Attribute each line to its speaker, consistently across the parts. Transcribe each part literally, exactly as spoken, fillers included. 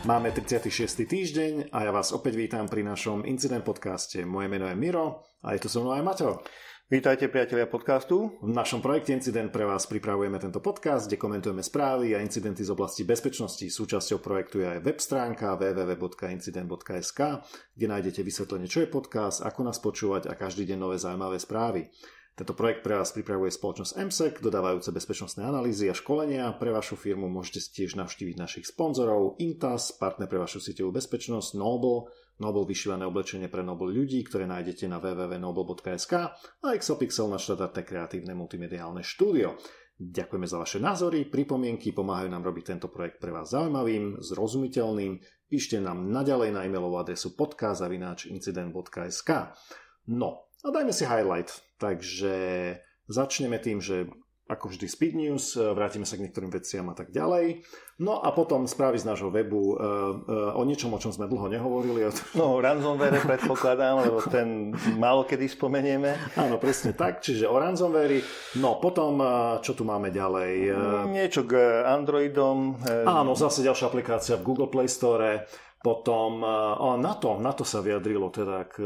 Speaker 1: Máme tridsiaty šiesty týždeň a ja vás opäť vítam pri našom Incident podcaste. Moje meno je Miro a je tu so mnou aj Maťo.
Speaker 2: Vítajte priatelia podcastu.
Speaker 1: V našom projekte Incident pre vás pripravujeme tento podcast, kde komentujeme správy a incidenty z oblasti bezpečnosti. Súčasťou projektu je aj web stránka w w w bodka incident bodka es ka, kde nájdete vysvetlenie, čo je podcast, ako nás počúvať a každý deň nové zaujímavé správy. Tento projekt pre vás pripravuje spoločnosť em sek, dodávajúce bezpečnostné analýzy a školenia. Pre vašu firmu môžete tiež navštíviť našich sponzorov Intas, partner pre vašu sieťovú bezpečnosť, Noble, Noble vyšívané oblečenie pre Noble ľudí, ktoré nájdete na w w w bodka noble bodka es ka a Exopixel na štandardné kreatívne multimediálne štúdio. Ďakujeme za vaše názory, pripomienky, pomáhajú nám robiť tento projekt pre vás zaujímavým, zrozumiteľným. Píšte nám naďalej na e-mailovú adresu podcast zavináč incident bodka es ka. No, a dajme si highlight. Takže začneme tým, že ako vždy speed news, vrátime sa k niektorým veciam a tak ďalej. No a potom správy z nášho webu uh, uh, o niečom, o čom sme dlho nehovorili.
Speaker 2: No, ransomware predpokladám, lebo ten málo kedy spomenieme.
Speaker 1: Áno, presne tak, čiže o ransomware. No, potom, uh, čo tu máme ďalej? Uh,
Speaker 2: Niečo k Androidom.
Speaker 1: Áno, zase ďalšia aplikácia v Google Play Store. Potom uh, na to, na to sa vyjadrilo teda k,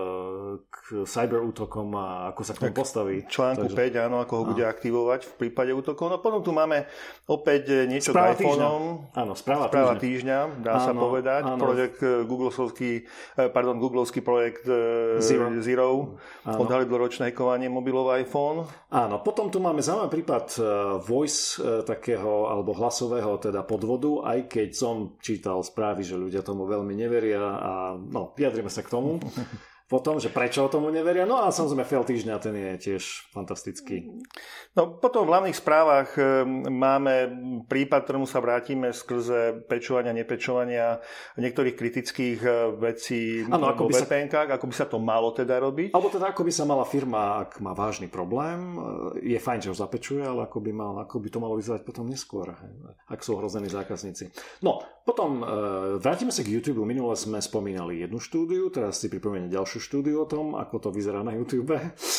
Speaker 1: k cyberútokom a ako sa k tomu postaví.
Speaker 2: Článku Takže... päť, áno, ako ho bude áno. aktivovať v prípade útokov. No potom tu máme opäť niečo
Speaker 1: správa
Speaker 2: k iPhoneom.
Speaker 1: Áno, správa,
Speaker 2: správa
Speaker 1: týždňa.
Speaker 2: týždňa, dá áno, sa povedať. Áno. Projekt Googleovský, pardon, Googleovský projekt Zero, Zero odhalil ročné hackovanie mobilov iPhone.
Speaker 1: Áno, potom tu máme zaujímavý prípad voice takého, alebo hlasového teda podvodu, aj keď som čítal správy, že ľudia tomu veľmi neveria a no, vyjadrime sa k tomu potom, že prečo tomu neveria. No a samozrejme fail týždňa, ten je tiež fantastický.
Speaker 2: No potom v hlavných správach máme prípad, ktorému sa vrátime skrze pečovania, nepečovania niektorých kritických vecí ano, vo vé pé enkách, sa... ako by sa to malo teda robiť.
Speaker 1: Alebo teda ako by sa mala firma, ak má vážny problém, je fajn, že ho zapečuje, ale ako by, mal, ako by to malo vyzerať potom neskôr, ak sú ohrození zákazníci. No, potom vrátime sa k YouTube. Minule sme spomínali jednu štúdiu, teraz si pripomeniem ďalšiu štúdiu o tom, ako to vyzerá na YouTube.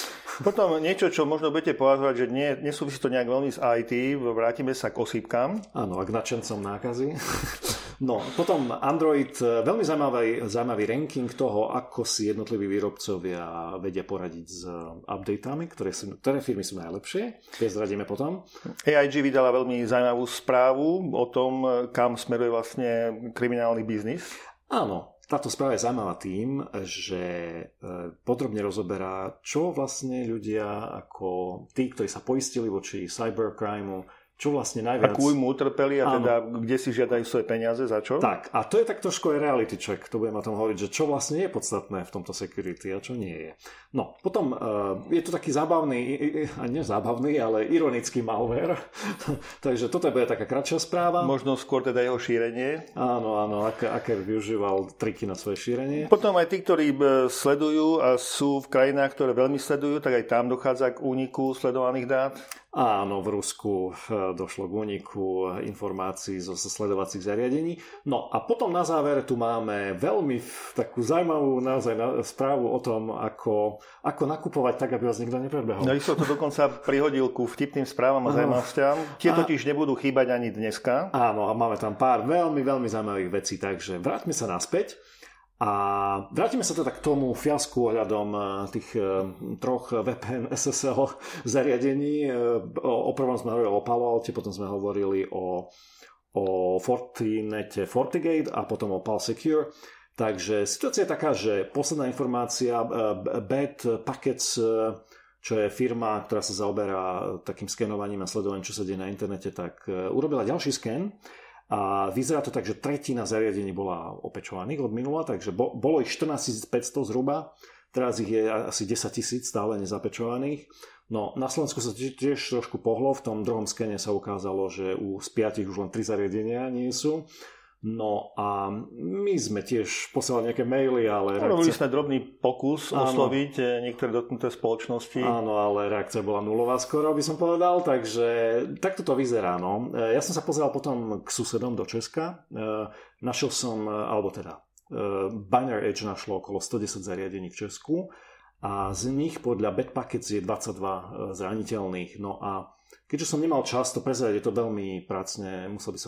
Speaker 2: Potom niečo, čo možno budete považovať, že nie, nesúvisí to nejak veľmi s í té, vrátime sa k osýpkam.
Speaker 1: Áno, a k nadšencom nákazy. No, potom Android, veľmi zaujímavý, zaujímavý ranking toho, ako si jednotliví výrobcovia vedia poradiť s updatami, ktoré, sú, ktoré firmy sú najlepšie. Tie zradíme potom.
Speaker 2: á í gé vydala veľmi zaujímavú správu o tom, kam smeruje vlastne kriminálny biznis.
Speaker 1: Áno. Táto správa je zaujímavá tým, že podrobne rozoberá, čo vlastne ľudia ako tí, ktorí sa poistili voči cybercrimeu, čo vlastne najviac...
Speaker 2: Akú im utrpeli a teda kde si žiadajú svoje peniaze, za čo?
Speaker 1: Tak, a to je tak trošku aj reality check, to budem o tom hovoriť, že čo vlastne je podstatné v tomto security a čo nie je. No, potom uh, je tu taký zábavný, a nie zábavný, ale ironický malware, takže toto bude taká kratšia správa.
Speaker 2: Možno skôr teda jeho šírenie.
Speaker 1: Áno, áno, aké, aké využíval triky na svoje šírenie.
Speaker 2: Potom aj tí, ktorí sledujú a sú v krajinách, ktoré veľmi sledujú, tak aj tam dochádza k úniku sledovaných dát.
Speaker 1: Áno, v Rusku došlo k úniku informácií zo sledovacích zariadení. No a potom na záver tu máme veľmi takú zaujímavú naozaj správu o tom, ako, ako nakupovať tak, aby vás nikto nepredbehol.
Speaker 2: No, som to dokonca prihodil ku vtipným správam a zaujímavostiam. Tie totiž nebudú chýbať ani dneska.
Speaker 1: Áno, a máme tam pár veľmi, veľmi zaujímavých vecí, takže vráťme sa naspäť. A vrátime sa teda k tomu fiasku ohľadom tých troch vé pé en es es el zariadení. O prvom sme hovorili o Palo Alte, potom sme hovorili o, o Fortinete FortiGate a potom o Pal Secure. Takže situácia je taká, že posledná informácia, Bad Packets, čo je firma, ktorá sa zaoberá takým skenovaním a sledovaním, čo sa deje na internete, tak urobila ďalší sken. A vyzerá to tak, že tretina zariadení bola opečovaných od minula, takže bolo ich štrnásťtisíc päťsto zhruba, teraz ich je asi desaťtisíc stále nezapečovaných. No na Slovensku sa tiež trošku pohlo, v tom druhom skene sa ukázalo, že u z piatich už len tri zariadenia nie sú. No a my sme tiež posielali nejaké maily, ale...
Speaker 2: Robili reakcia... sme drobný pokus áno. osloviť niektoré dotknuté spoločnosti.
Speaker 1: Áno, ale reakcia bola nulová skoro, by som povedal, takže takto to vyzerá. No. Ja som sa pozeral potom k susedom do Česka. Našiel som, alebo teda Binary Edge našlo okolo stodesať zariadení v Česku a z nich podľa Bad Packets je dvadsaťdva zraniteľných. No a keďže som nemal čas to prezrieť, je to veľmi pracne, musel by som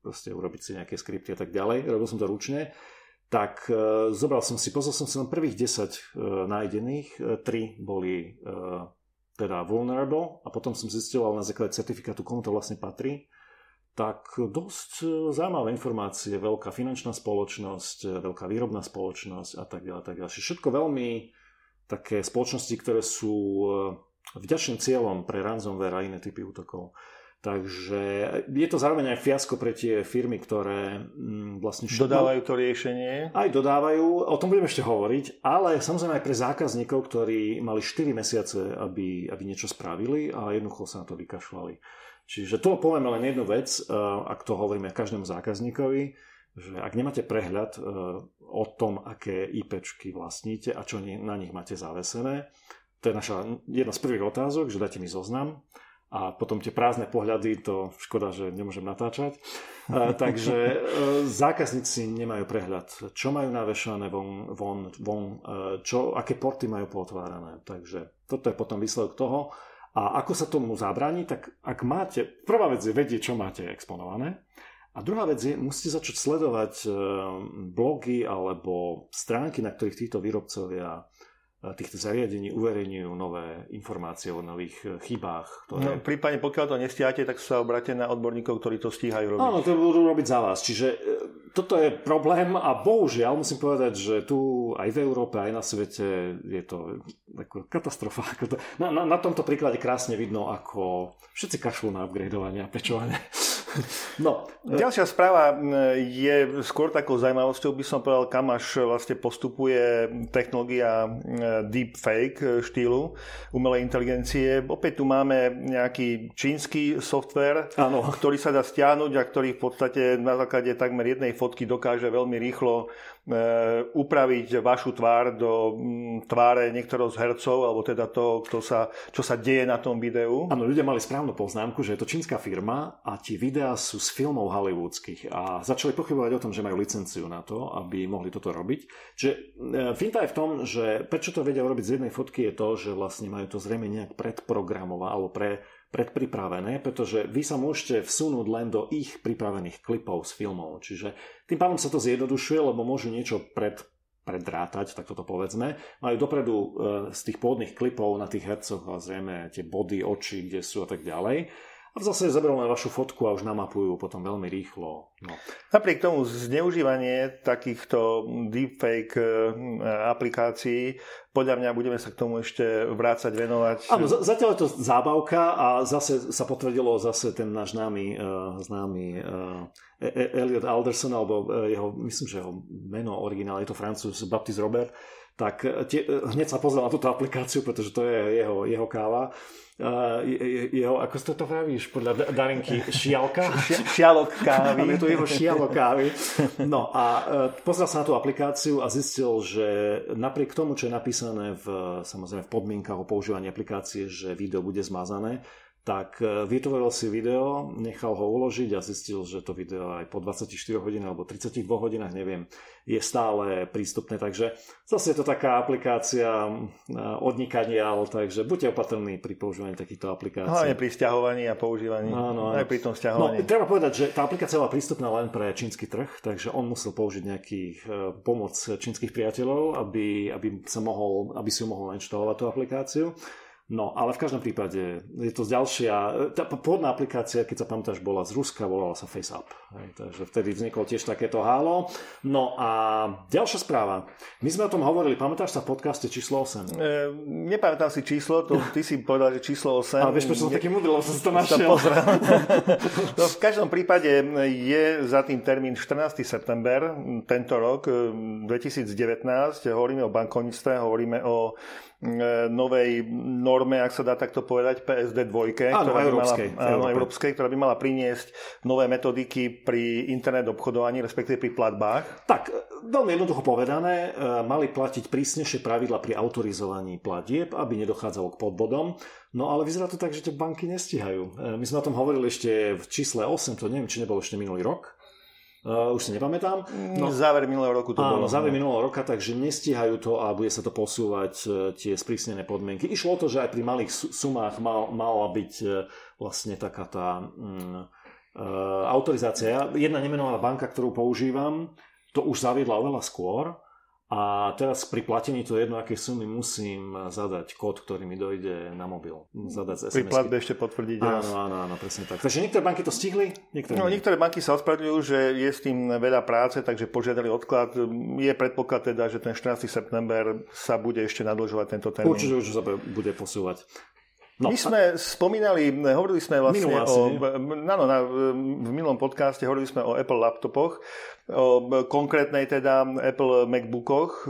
Speaker 1: proste urobiť si nejaké skripty a tak ďalej. Robil som to ručne. Tak uh, zobral som si, pozrel som si len prvých desať uh, nájdených, uh, tri boli uh, teda vulnerable a potom som zistil, ale na základe certifikátu, komu to vlastne patrí, tak dosť uh, zaujímavé informácie, veľká finančná spoločnosť, uh, veľká výrobná spoločnosť a tak ďalej, tak ďalej. Všetko veľmi také spoločnosti, ktoré sú uh, vďačným cieľom pre ransomware a iné typy útokov. Takže je to zároveň aj fiasko pre tie firmy, ktoré mm, vlastne... Všetko,
Speaker 2: dodávajú to riešenie.
Speaker 1: Aj dodávajú, o tom budeme ešte hovoriť, ale samozrejme aj pre zákazníkov, ktorí mali štyri mesiace, aby, aby niečo spravili a jednoducho sa na to vykašľali. Čiže to povieme len jednu vec, ak to hovoríme každému zákazníkovi, že ak nemáte prehľad o tom, aké IPčky vlastníte a čo na nich máte zavesené, to je naša jedna z prvých otázok, že dajte mi zoznam. A potom tie prázdne pohľady, to škoda, že nemôžem natáčať. Uh, takže uh, zákazníci nemajú prehľad, čo majú navešané von, von, von uh, čo, aké porty majú pootvárané. Takže toto je potom výsledok toho. A ako sa tomu zabráni, tak ak máte, prvá vec je vedieť, čo máte exponované. A druhá vec je, musíte začať sledovať uh, blogy alebo stránky, na ktorých títo výrobcovia týchto zariadení uverejňujú nové informácie o nových chybách. Ktoré...
Speaker 2: No, prípadne pokiaľ to nestíhate, tak sa obráte na odborníkov, ktorí to stíhajú robiť.
Speaker 1: Áno, to budú robiť za vás. Čiže toto je problém a bohužiaľ musím povedať, že tu aj v Európe, aj na svete je to katastrofa. Na, na, na tomto príklade krásne vidno, ako všetci kašľú na upgradeovanie a pečovanie. No.
Speaker 2: Ďalšia správa je skôr takou zaujímavosťou, by som povedal, kam až vlastne postupuje technológia deepfake štýlu umelej inteligencie. Opäť tu máme nejaký čínsky software, ano. Ktorý sa dá stiahnuť a ktorý v podstate na základe takmer jednej fotky dokáže veľmi rýchlo upraviť vašu tvár do tváre niektorého z hercov, alebo teda to, to sa, čo sa deje na tom videu.
Speaker 1: Áno, ľudia mali správnu poznámku, že je to čínska firma a tie videá sú z filmov hollywoodských a začali pochybovať o tom, že majú licenciu na to, aby mohli toto robiť. Čiže finta je v tom, že prečo to vedia urobiť z jednej fotky je to, že vlastne majú to zrejme nejak predprogramované alebo pre predpripravené, pretože vy sa môžete vsunúť len do ich pripravených klipov z filmov. Čiže tým pádom sa to zjednodušuje, lebo môžu niečo pred, preddrátať, tak toto povedzme. Majú dopredu e, z tých pôvodných klipov na tých hercoch a zrejme tie body, oči, kde sú a tak ďalej. A v zásade zaberú len vašu fotku a už namapujú potom veľmi rýchlo. No.
Speaker 2: Napriek tomu zneužívanie takýchto deepfake aplikácií, podľa mňa budeme sa k tomu ešte vrácať, venovať.
Speaker 1: Áno, zatiaľ je to zábavka a zase sa potvrdilo zase ten náš známy, uh, známy uh, Elliot Alderson, alebo uh, jeho, myslím, že jeho meno originál, je to Francúz Baptiste Robert, tak tie, hneď sa pozrel na túto aplikáciu, pretože to je jeho, jeho káva. Uh, jeho, ako si to vravíš podľa Darinky, šialka?
Speaker 2: Šialok kávy.
Speaker 1: Je to jeho šialok kávy. No a uh, pozrel sa na tú aplikáciu a zistil, že napriek tomu, čo je napísané v, samozrejme v podmienkach o používaní aplikácie, že video bude zmazané, tak vytvoril si video, nechal ho uložiť a zistil, že to video aj po dvadsaťštyri hodín alebo tridsaťdva hodinách, neviem, je stále prístupné. Takže zase je to taká aplikácia odnikaniaľ, takže buďte opatrní pri používaní takýchto aplikácií.
Speaker 2: Hlavne pri sťahovaní a používaní. Áno, áno. Aj pri tom sťahovaní.
Speaker 1: No, treba povedať, že tá aplikácia bola prístupná len pre čínsky trh, takže on musel použiť nejakých pomoc čínskych priateľov, aby, aby, sa mohol, aby si mohol inštalovať tú aplikáciu. No, ale v každom prípade je to ďalšia, tá pôvodná aplikácia, keď sa pamätáš, bola z Ruska, volala sa FaceApp. Hej, takže vtedy vzniklo tiež takéto hálo. No a ďalšia správa. My sme o tom hovorili, pamätáš sa v podcaste číslo osem?
Speaker 2: E, nepamätám si číslo, to ty si povedal, že číslo osem.
Speaker 1: Ale vieš, prečo som taký múdry, lebo som si to našiel.
Speaker 2: No, v každom prípade je za tým termín štrnásteho september tento rok, dvetisícdevätnásť. Hovoríme o bankovníctve, hovoríme o novej norme, ak sa dá takto povedať, pé es dé dva,
Speaker 1: áno,
Speaker 2: ktorá,
Speaker 1: európskej,
Speaker 2: by mala, áno, európskej, ktorá by mala priniesť nové metodiky pri internet obchodovaní, respektíve pri platbách.
Speaker 1: Tak, veľmi jednoducho povedané, mali platiť prísnejšie pravidla pri autorizovaní platieb, aby nedochádzalo k podvodom. No ale vyzerá to tak, že tie banky nestíhajú. My sme o tom hovorili ešte v čísle osem, to neviem, či nebol ešte minulý rok. Uh, už si nepamätám.
Speaker 2: No, záver minulého roku to
Speaker 1: áno,
Speaker 2: bolo.
Speaker 1: záver minulého roka, takže nestíhajú to a bude sa to posúvať uh, tie sprísnené podmienky. Išlo o to, že aj pri malých sumách mal, mala byť uh, vlastne taká tá um, autorizácia. Jedna nemenovaná banka, ktorú používam, to už zaviedla oveľa skôr a teraz pri platení to jedno, aké sumy musím zadať kód, ktorý mi dojde na mobil. Zadať z es em esky.
Speaker 2: Pri platbe ešte potvrdiť.
Speaker 1: Áno, áno, áno, presne tak. Takže niektoré banky to stihli? Niektoré,
Speaker 2: no, niektoré banky sa ospravedlňujú, že je s tým veľa práce, takže požiadali odklad. Je predpoklad teda, že ten štrnásteho september sa bude ešte nadĺžovať tento termín.
Speaker 1: Určite už sa bude posúvať. No,
Speaker 2: My sme a... spomínali, hovorili sme vlastne o, no, no, na, v minulom podcaste hovorili sme o Apple laptopoch, o konkrétnej teda Apple MacBookoch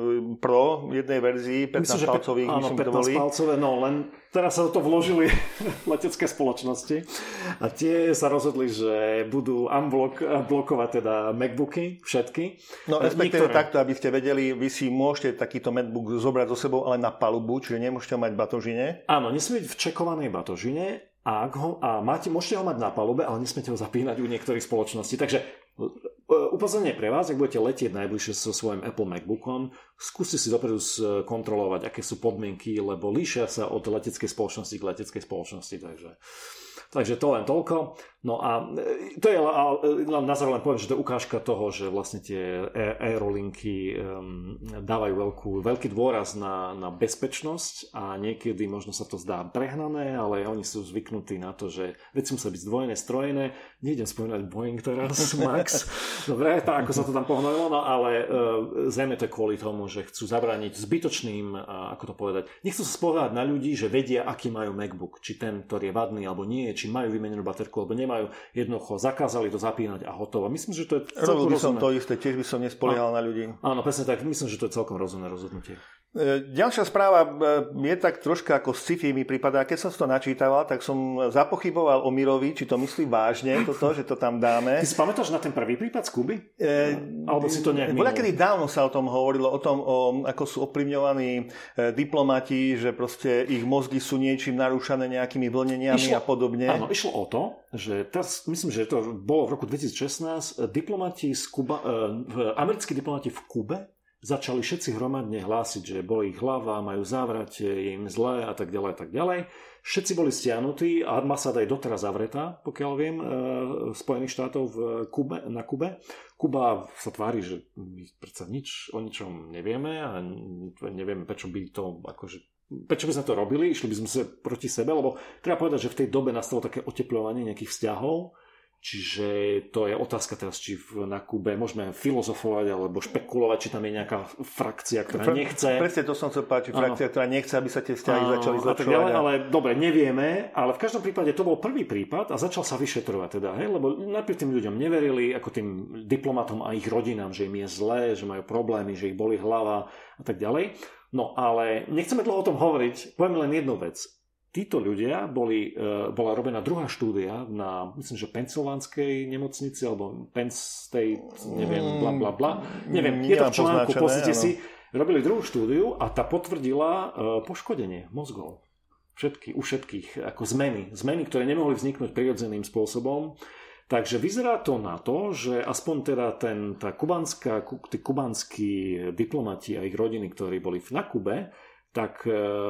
Speaker 2: Pro jednej verzii pätnásťpalcových, myslím,
Speaker 1: myslím, pätnásťpalcové, no len teraz sa do toho vložili letecké spoločnosti a tie sa rozhodli, že budú unblock, blokovať teda MacBooky, všetky.
Speaker 2: No respektíve takto, aby ste vedeli, vy si môžete takýto MacBook zobrať so sebou, ale na palubu, čiže nemôžete ho mať v batožine.
Speaker 1: Áno, nesmie byť v čekovanej batožine a, ak ho, a máte, môžete ho mať na palube, ale nesmiete ho zapínať u niektorých spoločností. Takže upozornenie pre vás, ak budete letieť najbližšie so svojím Apple MacBookom, skúste si dopredu skontrolovať, aké sú podmienky, lebo líšia sa od leteckej spoločnosti k leteckej spoločnosti. Takže, takže to len toľko. No a to je na záver len poviem, že to je ukážka toho, že vlastne tie aerolinky dávajú veľkú, veľký dôraz na, na bezpečnosť a niekedy možno sa to zdá prehnané, ale oni sú zvyknutí na to, že veci musia byť zdvojené, strojené. Nejdem spomínať Boeing teraz, Max. Dobre, tak ako sa to tam pohnojilo, no ale zrejme to je kvôli tomu, že chcú zabrániť zbytočným, ako to povedať, nechcú sa spovedať na ľudí, že vedia, aký majú MacBook, či ten, ktorý je vadný alebo nie, či majú vymenenú baterku alebo nemajú, jednoducho zakázali to zapínať a hotovo. Myslím, že to je celkom
Speaker 2: rozumné. Robil by som to isté, tiež by som nespoliehal na ľudí.
Speaker 1: Áno, presne tak, myslím, že to je celkom rozumné rozhodnutie.
Speaker 2: Ďalšia správa je tak troška ako sci-fi mi pripadá. Keď som to načítaval, tak som zapochyboval o Mirovi, či to myslí vážne, toto, že to tam dáme.
Speaker 1: Ty si pamätáš na ten prvý prípad z Kuby? E, Alebo si to nejak minul?
Speaker 2: Bola kedy dávno sa o tom hovorilo, o tom, o, ako sú ovplyvňovaní diplomati, že proste ich mozgy sú niečím narúšané nejakými vlneniami išlo, a podobne.
Speaker 1: Áno, išlo o to, že teraz, myslím, že to bolo v roku dvetisícšestnásť, diplomati z Kuba, e, americkí diplomati v Kube začali všetci hromadne hlásiť, že boli ich hlava, majú závratie, je im zlé a tak ďalej a tak ďalej. Všetci boli stiahnutí a ambasáda je doteraz zavretá, pokiaľ viem, e, Spojených štátov v Kube, na Kube. Kuba sa tvári, že my predsa nič o ničom nevieme a nevieme, prečo by to akože prečo by sme to robili, išli by sme sa proti sebe, lebo treba povedať, že v tej dobe nastalo také otepľovanie nejakých vzťahov. Čiže to je otázka teraz, či na Kube môžeme filozofovať alebo špekulovať, či tam je nejaká frakcia, ktorá nechce.
Speaker 2: Presne to som chcel páčiť, frakcia, ktorá nechce, aby sa tie vzťahy začali zlepšovať.
Speaker 1: Ale dobre, nevieme, ale v každom prípade to bol prvý prípad a začal sa vyšetrovať teda, hej, lebo najprv tým ľuďom neverili, ako tým diplomatom a ich rodinám, že im je zlé, že majú problémy, že ich bolí hlava a tak ďalej. No ale nechceme dlho o tom hovoriť, poviem len jednu vec. Títo ľudia boli, bola robená druhá štúdia na, myslím, že Pensylvánskej nemocnici alebo Penn State, neviem, bla bla bla. Neviem, je to v článku, pozrite si. Robili druhú štúdiu a tá potvrdila poškodenie mozgov. Všetky, u všetkých, ako zmeny. Zmeny, ktoré nemohli vzniknúť prirodzeným spôsobom. Takže vyzerá to na to, že aspoň teda ten, tá kubánska, tí kubánski diplomati a ich rodiny, ktorí boli na Kube, tak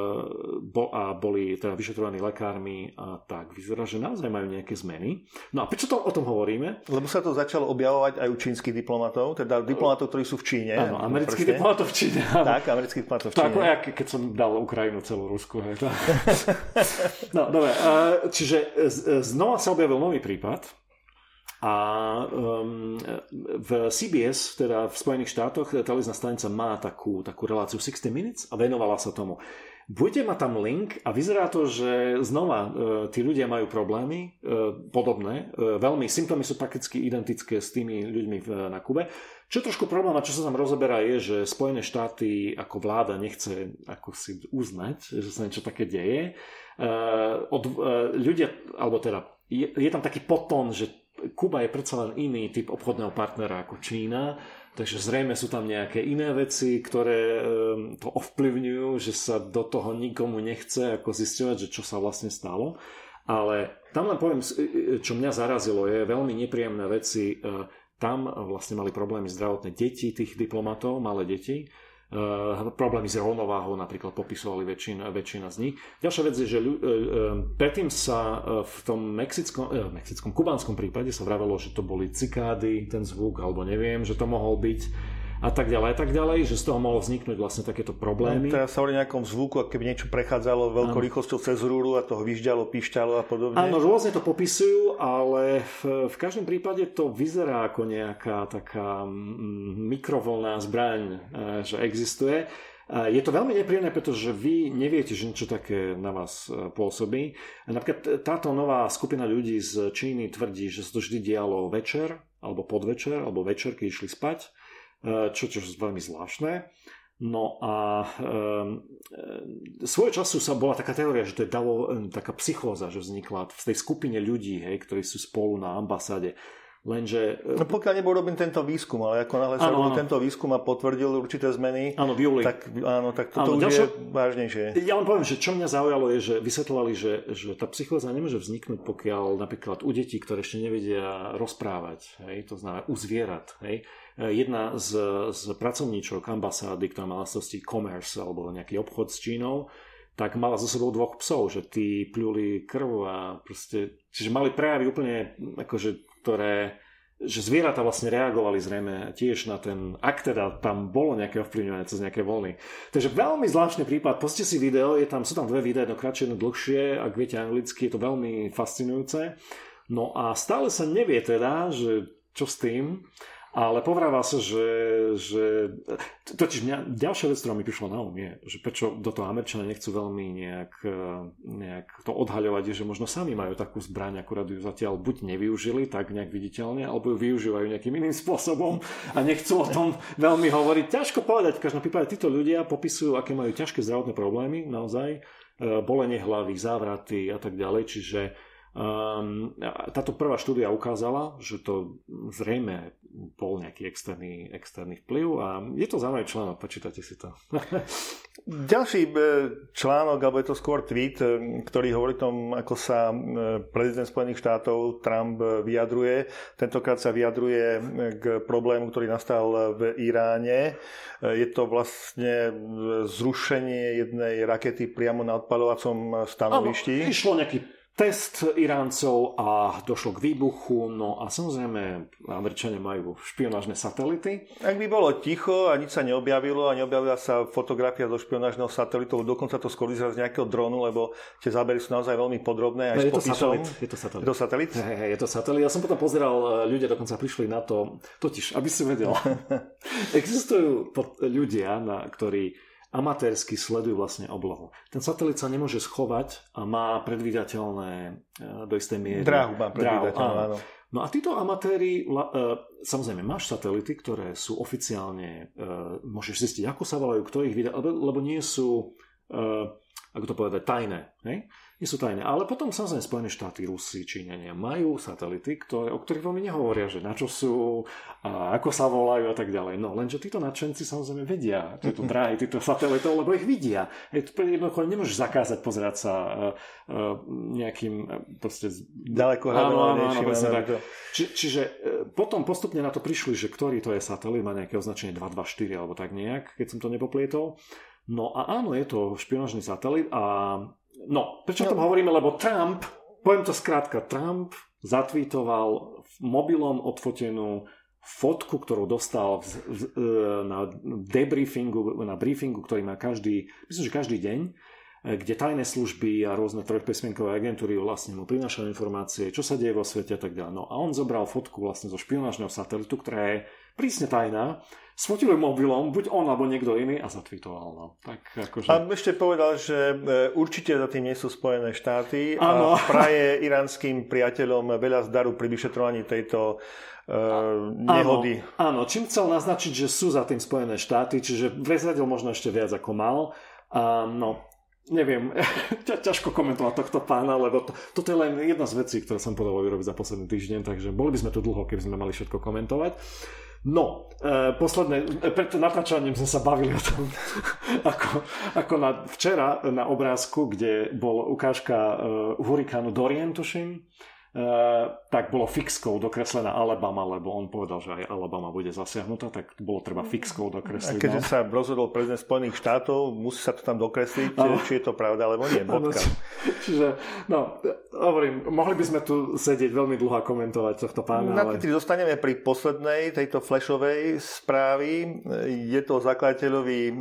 Speaker 1: bo, a boli teda vyšetrovaní lekármi a tak vyzerá, že naozaj majú nejaké zmeny. No a prečo to o tom hovoríme?
Speaker 2: Lebo sa to začalo objavovať aj u čínskych diplomatov, teda diplomatov, ktorí sú v Číne.
Speaker 1: Áno, amerických diplomatov v Číne. Áno.
Speaker 2: Tak, amerických diplomatov v Číne.
Speaker 1: Tak ako ja, keď som dal Ukrajinu celú Rusku. Hej, no, dobre, čiže znova sa objavil nový prípad. A um, v C B S, teda v Spojených štátoch, televízna stanica má takú, takú reláciu šesťdesiat minutes a venovala sa tomu. Budete mať tam link a vyzerá to, že znova e, tí ľudia majú problémy e, podobné. E, veľmi symptómy sú prakticky identické s tými ľuďmi v, na Kube. Čo trošku problém a čo sa tam rozoberá je, že Spojené štáty ako vláda nechce ako si uznať, že sa niečo také deje. E, od, e, ľudia, alebo teda je, je tam taký podtón, že Kuba je predsa len iný typ obchodného partnera ako Čína, takže zrejme sú tam nejaké iné veci, ktoré to ovplyvňujú, že sa do toho nikomu nechce ako zisťovať, že čo sa vlastne stalo. Ale tam len poviem, čo mňa zarazilo, je veľmi nepríjemné veci. Tam vlastne mali problémy zdravotné deti tých diplomatov, malé deti. Uh, problémy s rovnováhou napríklad popisovali väčšina, väčšina z nich. Ďalšia vec je, že uh, predtým sa uh, v tom mexickom, uh, mexickom, kubánskom prípade sa vravelo, že to boli cikády, ten zvuk, alebo neviem, že to mohol byť a tak ďalej, a tak ďalej, že z toho mohlo vzniknúť vlastne takéto problémy.
Speaker 2: No, teraz sa hovorí o nejakom zvuku, ako keby niečo prechádzalo veľkou rýchlosťou cez rúru a toho vyžďalo, pišťalo a podobne.
Speaker 1: Áno, rôzne to popisujú, ale v, v každom prípade to vyzerá ako nejaká taká mikrovlná zbraň, že existuje. Je to veľmi nepríjemné, pretože vy neviete, že niečo také na vás pôsobí. Napríklad táto nová skupina ľudí z Číny tvrdí, že sa to vždy dialo večer, alebo podvečer, alebo večer, keď išli spať. Čo, čo je veľmi zvláštne. No a um, svojho času sa bola taká teória, že to je dalo, taká psychóza, že vznikla v tej skupine ľudí, hej, ktorí sú spolu na ambasáde. Lenže...
Speaker 2: No pokiaľ nebol robený tento výskum, ale ako náhle sa robil tento výskum a potvrdil určité zmeny,
Speaker 1: áno, v júli.
Speaker 2: Tak, áno, tak toto
Speaker 1: áno,
Speaker 2: už
Speaker 1: ďalšie...
Speaker 2: je vážnejšie.
Speaker 1: Ja vám poviem, že čo mňa zaujalo je, že vysvetľovali, že, že tá psychóza nemôže vzniknúť, pokiaľ napríklad u detí, ktoré ešte nevedia rozprávať, hej, to znamená u zvierat, hej. Jedna z, z pracovníčok ambasády, ktorá mala starosti commerce alebo nejaký obchod s Čínou, tak mala so sebou dvoch psov, že tí pľuli krv a proste, čiže mali prejavy úplne akože, ktoré, že zvieratá vlastne reagovali zrejme tiež na ten, ak teda tam bolo nejaké ovplyvňovanie cez nejaké voľny. Takže veľmi zvláštny prípad, pozrite si video, je tam, sú tam dve videá, jedno kratšie, jedno dlhšie, ak viete anglicky, je to veľmi fascinujúce. No a stále sa nevie teda, že čo s tým, ale povráva sa, že, že totiž mňa, ďalšia vec, ktorá mi prišla na um je, že prečo do toho Američania nechcú veľmi nejak, nejak to odhaľovať, je, že možno sami majú takú zbraň, akurát ju zatiaľ buď nevyužili tak nejak viditeľne, alebo ju využívajú nejakým iným spôsobom a nechcú o tom veľmi hovoriť. Ťažko povedať, v každom prípade títo ľudia popisujú, aké majú ťažké zdravotné problémy, naozaj, bolenie hlavy, závraty a tak ďalej, čiže Um, táto prvá štúdia ukázala, že to zrejme bol nejaký externý, externý vplyv a je to zaujímavý článok, počítajte si to.
Speaker 2: Ďalší článok, alebo je to skôr tweet, ktorý hovorí o tom, ako sa prezident Spojených štátov Trump vyjadruje. Tentokrát sa vyjadruje k problému, ktorý nastal v Iráne. Je to vlastne zrušenie jednej rakety priamo na odpaľovacom stanovišti.
Speaker 1: Áno, išlo nejaký test Iráncov a došlo k výbuchu, no a samozrejme Američania majú špionážne satelity.
Speaker 2: Ak by bolo ticho a nič sa neobjavilo a neobjavila sa fotografia zo špionážneho satelitu, dokonca to skôr vyzerá z nejakého dronu, lebo tie zábery sú naozaj veľmi podrobné aj
Speaker 1: no,
Speaker 2: s popisom.
Speaker 1: Je to satelit.
Speaker 2: Je to satelit?
Speaker 1: Hej, hej, je to satelit. Ja som potom pozeral, ľudia dokonca prišli na to, totiž, aby si vedel, existujú ľudia, na, ktorí amatérsky sledujú vlastne oblohu. Ten satelit sa nemôže schovať a má predvídateľné do istej miery.
Speaker 2: Dráhu má predvídateľné, áno.
Speaker 1: No a títo amatéri, samozrejme, máš satelity, ktoré sú oficiálne, môžeš zistiť, ako sa volajú, kto ich vydá, lebo nie sú, ako to povedať, tajné. Hej? Nie sú tajné. Ale potom samozrejme Spojené štáty, Rusi, Číňania majú satelity, ktoré, o ktorých veľmi nehovoria, že na čo sú, a ako sa volajú a tak ďalej. No lenže títo nadšenci samozrejme vedia tieto dráhy, týchto satelitov, lebo ich vidia. Je to jednoducho nemôžeš zakázať pozerať sa uh, nejakým proste
Speaker 2: ďalekohľadom.
Speaker 1: Či, čiže potom postupne na to prišli, že ktorý to je satelit, má nejaké označenie dva dva štyri alebo tak nejak, keď som to nepoplietol. No a áno, je to špionážny satelit a no, prečo o tom hovoríme? Lebo Trump, poviem to skrátka, Trump zatvítoval mobilom odfotenú fotku, ktorú dostal v, v, na debriefingu, na briefingu, ktorý má každý, myslím, že každý deň, kde tajné služby a rôzne trojpesmienkové agentúry vlastne mu prinášajú informácie, čo sa deje vo svete a tak ďalej. No a on zobral fotku vlastne zo špionážneho satelitu, ktorá je prísne tajná, sfotil ju mobilom, buď on alebo niekto iný a zatvítoval. No. Tak akože...
Speaker 2: A ešte povedal, že určite za tým nie sú Spojené štáty a praje iránskym priateľom veľa zdaru pri vyšetrovaní tejto uh, nehody.
Speaker 1: Áno, áno, čím chcel naznačiť, že sú za tým Spojené štáty, čiže prezradil možno ešte viac ako mal. Uh, no, neviem, ťažko komentovať tohto pána, lebo to, toto je len jedna z vecí, ktoré som podal vyrobiť za posledný týždeň, takže boli by sme tu dlho, keby sme mali všetko komentovať. No, e, posledné, pred natáčaním sme sa bavili o tom, ako, ako na, včera na obrázku, kde bol ukážka e, hurikánu Dorian, tuším, e, Uh, tak bolo fixkou dokreslená Alabama, lebo on povedal, že aj Alabama bude zasiahnutá, tak bolo treba fixkou dokresliť.
Speaker 2: A keďže no. sa rozhodol prezident Spojených štátov, musí sa to tam dokresliť, ano. Či je to pravda, alebo nie. Bodka.
Speaker 1: Čiže, no, hovorím, mohli by sme tu sedieť veľmi dlho a komentovať tohto pána.
Speaker 2: Na
Speaker 1: ale...
Speaker 2: dostaneme pri poslednej tejto flashovej správy. Je to zakladateľovi e,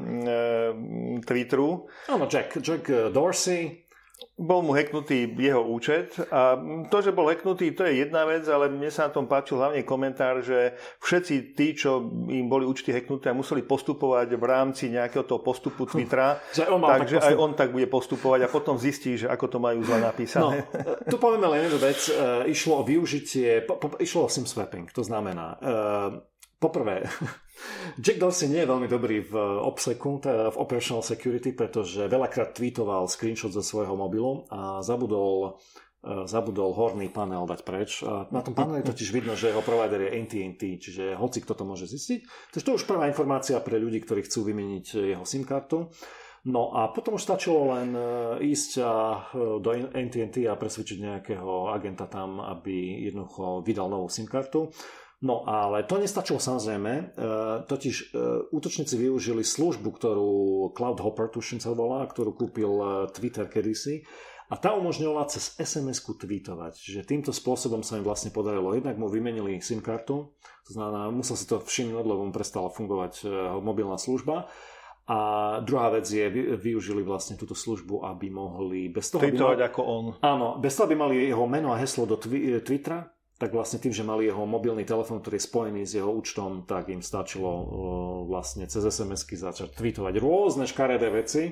Speaker 2: Twitteru.
Speaker 1: Áno, Jack, Jack Dorsey.
Speaker 2: Bol mu hacknutý jeho účet a to, že bol hacknutý, to je jedna vec, ale mne sa na tom páčil hlavne komentár, že všetci tí, čo im boli účty hacknuté a museli postupovať v rámci nejakého toho postupu Twittera, takže aj on tak bude postupovať a potom zistí, že ako to majú zle napísané.
Speaker 1: No, tu povieme len jednu vec. Išlo o využitie, po, po, išlo o sim swapping, to znamená... Uh, Poprvé, Jack Dorsey nie je veľmi dobrý v obseku, v operational security, pretože veľakrát tweetoval screenshot zo svojho mobilu a zabudol, zabudol horný panel dať preč. A na tom paneli totiž vidno, že jeho provider je á té and té, čiže hoci kto to môže zistiť. Takže to je už prvá informácia pre ľudí, ktorí chcú vymeniť jeho SIM kartu. No a potom už stačilo len ísť do á té and té a presvedčiť nejakého agenta tam, aby jednoducho vydal novú SIM kartu. No ale to nestačilo samozrejme, totiž útočníci využili službu, ktorú Cloudhopper, tuším sa volá, ktorú kúpil Twitter kedysi a tá umožňovala cez es em esku tweetovať. Čiže týmto spôsobom sa im vlastne podarilo. Jednak mu vymenili SIM kartu, to znamená, musel si to všimnúť, lebo mu prestala fungovať mobilná služba. A druhá vec je, využili vlastne túto službu, aby mohli bez toho...
Speaker 2: Tweetovať ako on.
Speaker 1: Áno, bez toho, aby mali jeho meno a heslo do twi- Twittera, tak vlastne tým, že mali jeho mobilný telefón, ktorý je spojený s jeho účtom, tak im stačilo uh, vlastne cez es em esky začať tweetovať rôzne škaredé veci.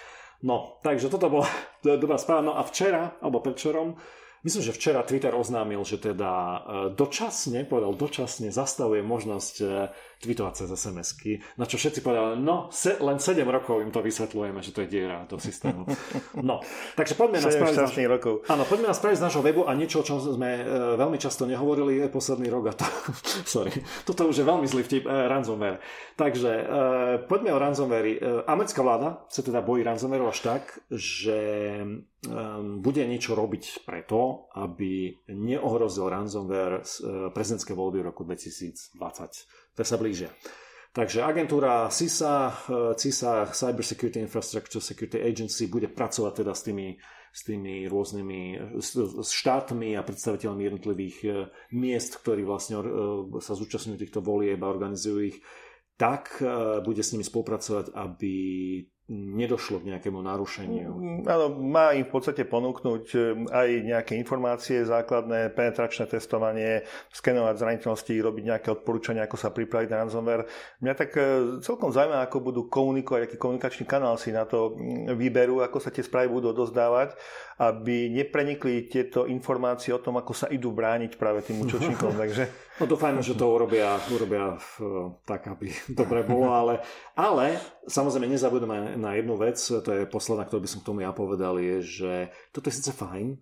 Speaker 1: No, takže toto bola dobrá správa. No a včera, alebo predvčerom, myslím, že včera Twitter oznámil, že teda uh, dočasne, povedal dočasne, zastavuje možnosť uh, tweetovať cez es em esky, na čo všetci povedali, no, se, len sedem rokov im to vysvetľujeme, že to je diera do systému. No, takže poďme na spraviť naš...
Speaker 2: rokov.
Speaker 1: Áno, poďme na spraviť z nášho webu a niečo, o čom sme e, veľmi často nehovorili, je posledný rok a to, sorry, toto už je veľmi zlý vtip, e, ransomware. Takže e, poďme o ransomware. E, americká vláda sa teda bojí ransomware až tak, že e, bude niečo robiť preto, aby neohrozil ransomware e, prezidentské voľby v roku dvetisícdvadsať. To sa blížia. Takže agentúra C I S A, C I S A, Cyber Security Infrastructure Security Agency, bude pracovať teda s tými, s tými rôznymi s, s štátmi a predstaviteľmi jednotlivých miest, ktorí vlastne sa zúčastňujú týchto volieb a organizujú ich, tak bude s nimi spolupracovať, aby nedošlo k nejakému narušeniu.
Speaker 2: Áno, má im v podstate ponúknuť aj nejaké informácie základné, penetračné testovanie, skenovať zraniteľnosti, robiť nejaké odporúčania, ako sa pripraviť na ransomware. Mňa tak celkom zaujíma, ako budú komunikovať, aký komunikačný kanál si na to vyberú, ako sa tie správy budú odozdávať, aby neprenikli tieto informácie o tom, ako sa idú brániť práve tým útočníkom. Takže...
Speaker 1: No dúfajme, že to urobia, urobia tak, aby dobre bolo, ale, ale samozrejme nezabudeme na jednu vec, to je posledná, ktorú by som k tomu ja povedal, je, že toto je síce fajn,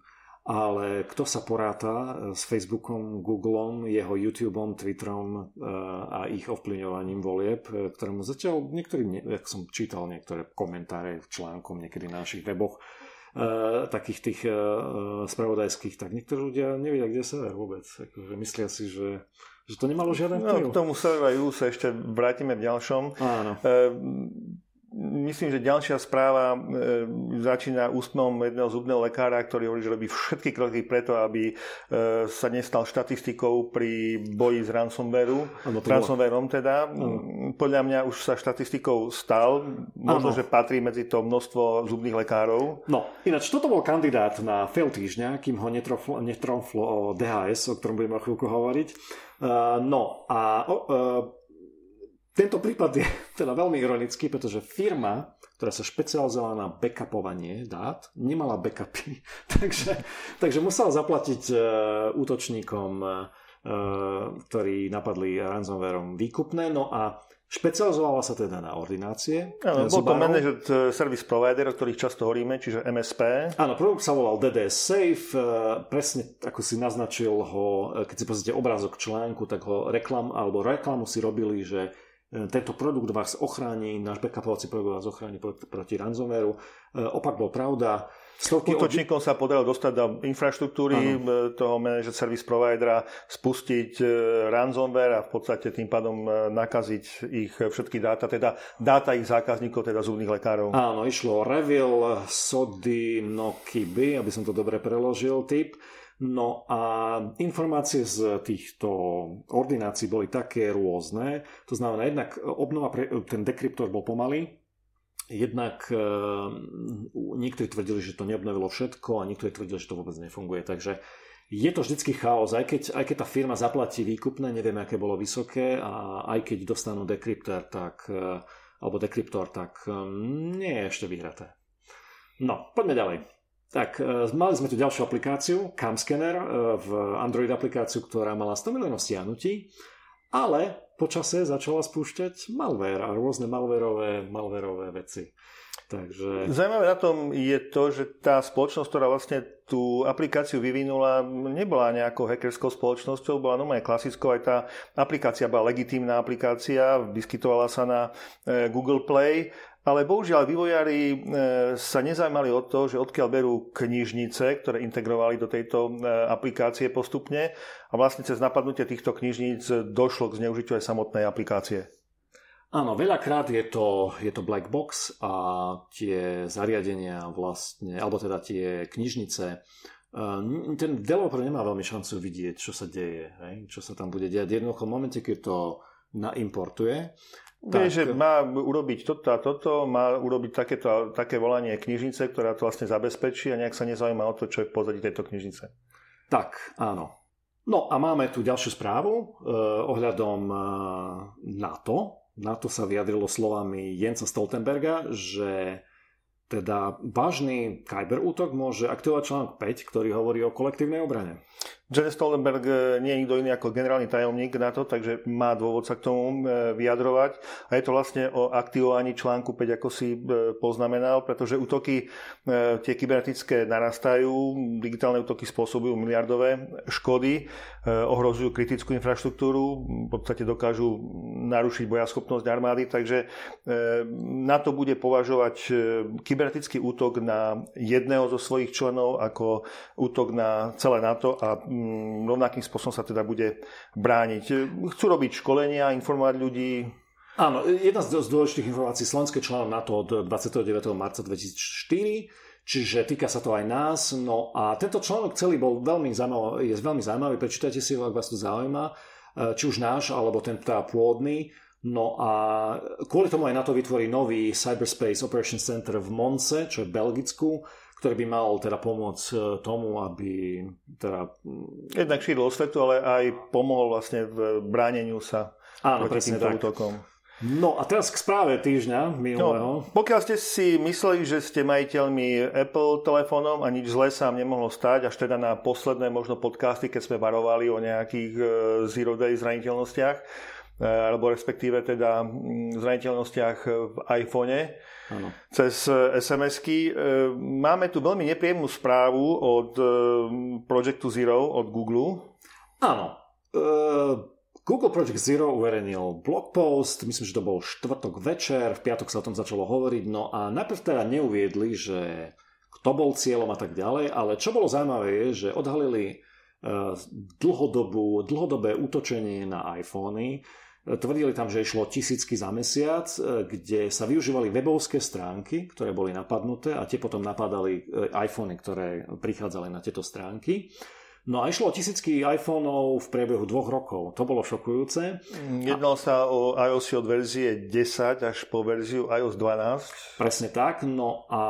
Speaker 1: ale kto sa poráta s Facebookom, Googlom, jeho YouTubeom, Twitterom a ich ovplyvňovaním volieb, ktorému zatiaľ niektorí, jak som čítal niektoré komentáre v článkom niekedy na našich weboch, Uh, takých tých uh, spravodajských, tak niektorí ľudia nevedia, kde sa je vôbec. Akože myslia si, že, že to nemalo žiaden vplyv.
Speaker 2: No, k tomu serveru sa ešte vrátime v ďalšom.
Speaker 1: Áno.
Speaker 2: Uh, Myslím, že ďalšia správa e, začína ústnom jedného zubného lekára, ktorý hovorí, že robí všetky kroky preto, aby e, sa nestal štatistikou pri boji s ransomwareu, ransomwareom teda. Ano. Podľa mňa už sa štatistikou stal. Možno, ano. Že patrí medzi to množstvo zubných lekárov.
Speaker 1: No, ináč toto bol kandidát na fail týždňa, kým ho netroflo, netroflo dé há es, o ktorom budeme o chvíľku hovoriť. Uh, no a... Uh, Tento prípad je teda veľmi ironický, pretože firma, ktorá sa špecializovala na backupovanie dát, nemala backupy, takže, takže musela zaplatiť uh, útočníkom, uh, ktorí napadli ransomwareom, výkupné. No a špecializovala sa teda na ordinácie.
Speaker 2: Áno, bol to Managed Service Provider, o ktorých často hovoríme, čiže em es pé.
Speaker 1: Áno, produkt sa volal dé dé es Safe, presne ako si naznačil ho, keď si pozrite obrázok článku, tak ho reklam, alebo reklamu si robili, že tento produkt vás ochráni, náš backupovací produkt vás ochráni proti ransomwareu. Opak bol pravda.
Speaker 2: Útočníkom sa podarilo dostať do infraštruktúry ano. toho manager service providera, spustiť ransomware a v podstate tým pádom nakaziť ich všetky dáta, teda dáta ich zákazníkov, teda zubných lekárov.
Speaker 1: Áno, išlo o Revil, Sodinokibi, aby som to dobre preložil, typ. No a informácie z týchto ordinácií boli také rôzne. To znamená, jednak obnova, ten dekryptor bol pomalý, jednak e, niektorí tvrdili, že to neobnovilo všetko a niektorí tvrdili, že to vôbec nefunguje. Takže je to vždycky chaos, aj keď, aj keď tá firma zaplatí výkupné, nevieme, aké bolo vysoké, a aj keď dostanú dekryptor, tak, e, alebo dekryptor, tak e, nie je ešte vyhraté. No, poďme ďalej. Tak, e, mali sme tu ďalšiu aplikáciu, CamScanner, e, v Android aplikáciu, ktorá mala sto miliónov stiahnutí, ale počase začala spúšťať malware a rôzne malwareové, malwareové veci. Takže...
Speaker 2: Zaujímavé na tom je to, že tá spoločnosť, ktorá vlastne tú aplikáciu vyvinula, nebola nejakou hackerskou spoločnosťou, bola normálne klasickou, aj tá aplikácia bola legitímna aplikácia, vyskytovala sa na Google Play, ale bohužiaľ vývojári sa nezaujímali o to, že odkiaľ berú knižnice, ktoré integrovali do tejto aplikácie postupne, a vlastne cez napadnutie týchto knižníc došlo k zneužitiu aj samotnej aplikácie.
Speaker 1: Áno, veľakrát je to, je to black box a tie zariadenia vlastne, alebo teda tie knižnice, ten developer nemá veľmi šancu vidieť, čo sa deje, hej? Čo sa tam bude diať. Jednoducho v momente, keď to naimportuje,
Speaker 2: Vie, tak... že má urobiť toto a toto, má urobiť takéto, také volanie knižnice, ktorá to vlastne zabezpečí a nejak sa nezaujíma o to, čo je v pozadí tejto knižnice.
Speaker 1: Tak, áno. No a máme tu ďalšiu správu eh, ohľadom eh, NATO. NATO sa vyjadrilo slovami Jensa Stoltenberga, že teda vážny kyberútok môže aktivovať článok päť, ktorý hovorí o kolektívnej obrane.
Speaker 2: Jens Stoltenberg nie je nikto iný ako generálny tajomník NATO, takže má dôvod sa k tomu vyjadrovať. A je to vlastne o aktivovaní článku päť, ako si poznamenal, pretože útoky tie kybernetické narastajú, digitálne útoky spôsobujú miliardové škody, ohrozujú kritickú infraštruktúru, v podstate dokážu narušiť bojaschopnosť armády, takže NATO bude považovať kybernetický útok na jedného zo svojich členov ako útok na celé NATO a rovnakým spôsobom sa teda bude brániť. Chcú robiť školenia, informovať ľudí.
Speaker 1: Áno, jedna z dôležitých informácií, Slovensko je členom NATO od dvadsiateho deviateho marca dvetisícštyri, čiže týka sa to aj nás. No a tento článok celý bol veľmi zaujímavý, je veľmi zaujímavý, prečítajte si ho, ak vás to zaujíma, či už náš, alebo ten tá pôvodný. No a kvôli tomu aj NATO vytvorí nový Cyberspace Operations Center v Monce, čo je v Belgicku, ktorý by mal teda pomôcť tomu, aby teda...
Speaker 2: jednak šíril osvetu, ale aj pomohol vlastne v bráneniu sa
Speaker 1: Áno,
Speaker 2: proti týmto útokom.
Speaker 1: No a teraz k správe týždňa minulého.
Speaker 2: No, pokiaľ ste si mysleli, že ste majiteľmi Apple telefónom a nič zlé sa vám nemohlo stať, až teda na posledné možno podcasty, keď sme varovali o nejakých zero day zraniteľnostiach, alebo respektíve teda zraniteľnostiach v iPhone, ano. Cez es em esky. Máme tu veľmi nepríjemnú správu od Projectu Zero, od Google.
Speaker 1: Áno. Uh, Google Project Zero uverejnil blogpost, myslím, že to bol štvrtok večer, v piatok sa o tom začalo hovoriť, no a najprv teda neuviedli, že kto bol cieľom a tak ďalej, ale čo bolo zaujímavé je, že odhalili uh, dlhodobú, dlhodobé útočenie na iPhony. Tvrdili tam, že išlo tisícky za mesiac, kde sa využívali webovské stránky, ktoré boli napadnuté a tie potom napadali iPhony, ktoré prichádzali na tieto stránky. No a išlo o tisícky iPhoneov v priebehu dvoch rokov. To bolo šokujúce.
Speaker 2: Jednalo sa o iOS od verzie desať až po verziu iOS dvanásť.
Speaker 1: Presne tak. No a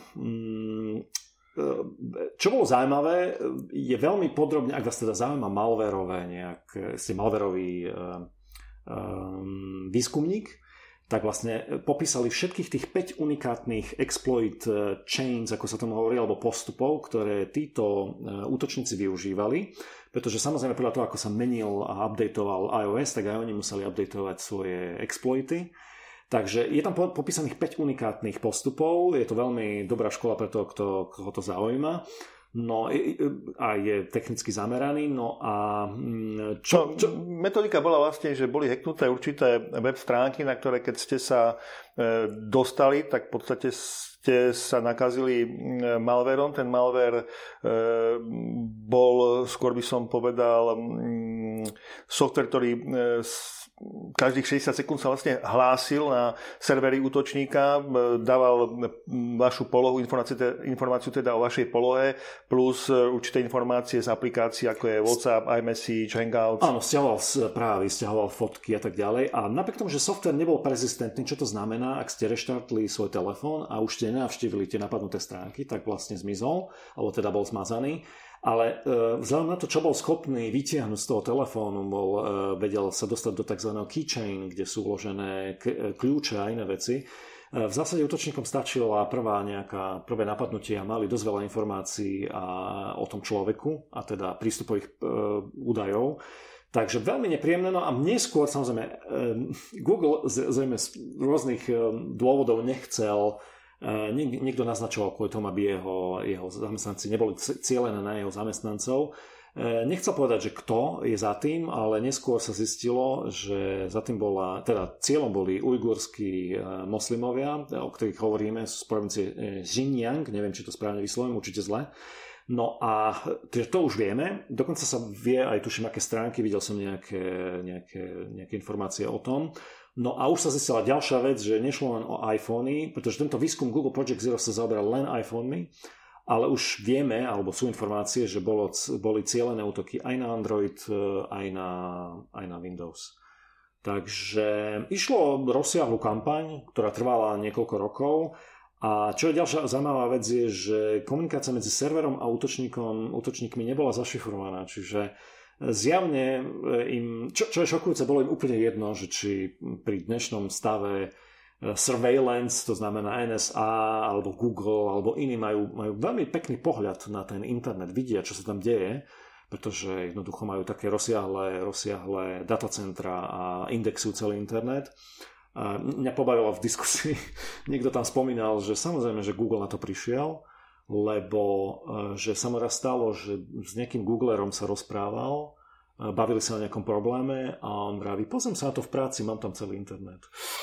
Speaker 1: čo bolo zaujímavé, je veľmi podrobne, ak vás teda zaujíma malwareové, nejak, ste malwareový výskumník, tak vlastne popísali všetkých tých päť unikátnych exploit chains, ako sa tomu hovorí, alebo postupov, ktoré títo útočníci využívali, pretože samozrejme podľa toho, ako sa menil a updateoval iOS, tak aj oni museli updateovať svoje exploity. Takže je tam popísaných päť unikátnych postupov, je to veľmi dobrá škola pre toho, kto, koho to zaujíma. No a je technicky zameraný, no a čo, čo...
Speaker 2: No, metodika bola vlastne, že boli hacknuté určité web stránky, na ktoré keď ste sa e, dostali, tak v podstate ste sa nakazili malverom. Ten malver e, bol, skôr by som povedal, m, software, ktorý e, každých šesťdesiat sekúnd sa vlastne hlásil na servery útočníka, dával vašu polohu, informáciu, informáciu teda o vašej polohe, plus určité informácie z aplikácií, ako je WhatsApp, iMessage, Hangouts.
Speaker 1: Áno, stiahoval správy, stiahoval fotky a tak ďalej. A napriek tomu, že software nebol persistentný, čo to znamená, ak ste reštartli svoj telefón a už ste nenavštívili tie napadnuté stránky, tak vlastne zmizol, alebo teda bol zmazaný. Ale e, vzhľadom na to, čo bol schopný vytiahnuť z toho telefónu, bol, e, vedel sa dostať do tzv. Keychain, kde sú uložené k- kľúče a iné veci. E, v zásade útočníkom stačila prvá nejaká, prvé napadnutie a mali dosť veľa informácií a, o tom človeku, a teda prístupových e, údajov. Takže veľmi nepríjemné. No a neskôr, samozrejme, e, Google zrejme z rôznych e, dôvodov nechcel. Niekto naznačoval kvôli tomu, aby jeho, jeho zamestnanci neboli cielené na jeho zamestnancov. Nechcel povedať, že kto je za tým, ale neskôr sa zistilo, že za tým bola, teda cieľom boli ujgurskí moslimovia, o ktorých hovoríme, sú z provincie Xinjiang, neviem, či to správne vyslovím, určite zle. No a to už vieme, dokonca sa vie, aj tuším, aké stránky, videl som nejaké, nejaké, nejaké informácie o tom. No a už sa zistila ďalšia vec, že nešlo len o iPhony, pretože tento výskum Google Project Zero sa zaoberal len iPhonemi, ale už vieme, alebo sú informácie, že bolo, boli cielené útoky aj na Android, aj na, aj na Windows. Takže išlo o rozsiahlu kampaň, ktorá trvala niekoľko rokov. A čo je ďalšia zaujímavá vec je, že komunikácia medzi serverom a útočníkom, útočníkmi nebola zašifrovaná, čiže zjavne im, čo, čo je šokujúce, bolo im úplne jedno, že či pri dnešnom stave surveillance, to znamená en es á alebo Google alebo iní majú, majú veľmi pekný pohľad na ten internet, vidia, čo sa tam deje, pretože jednoducho majú také rozsiahle, rozsiahle datacentra a indexujú celý internet. A mňa pobavilo v diskusii, niekto tam spomínal, že samozrejme, že Google na to prišiel, lebo že sa mu raz stalo, že s nejakým Googlerom sa rozprával, bavili sa o nejakom probléme a on vraví, pozriem sa na to v práci, mám tam celý internet.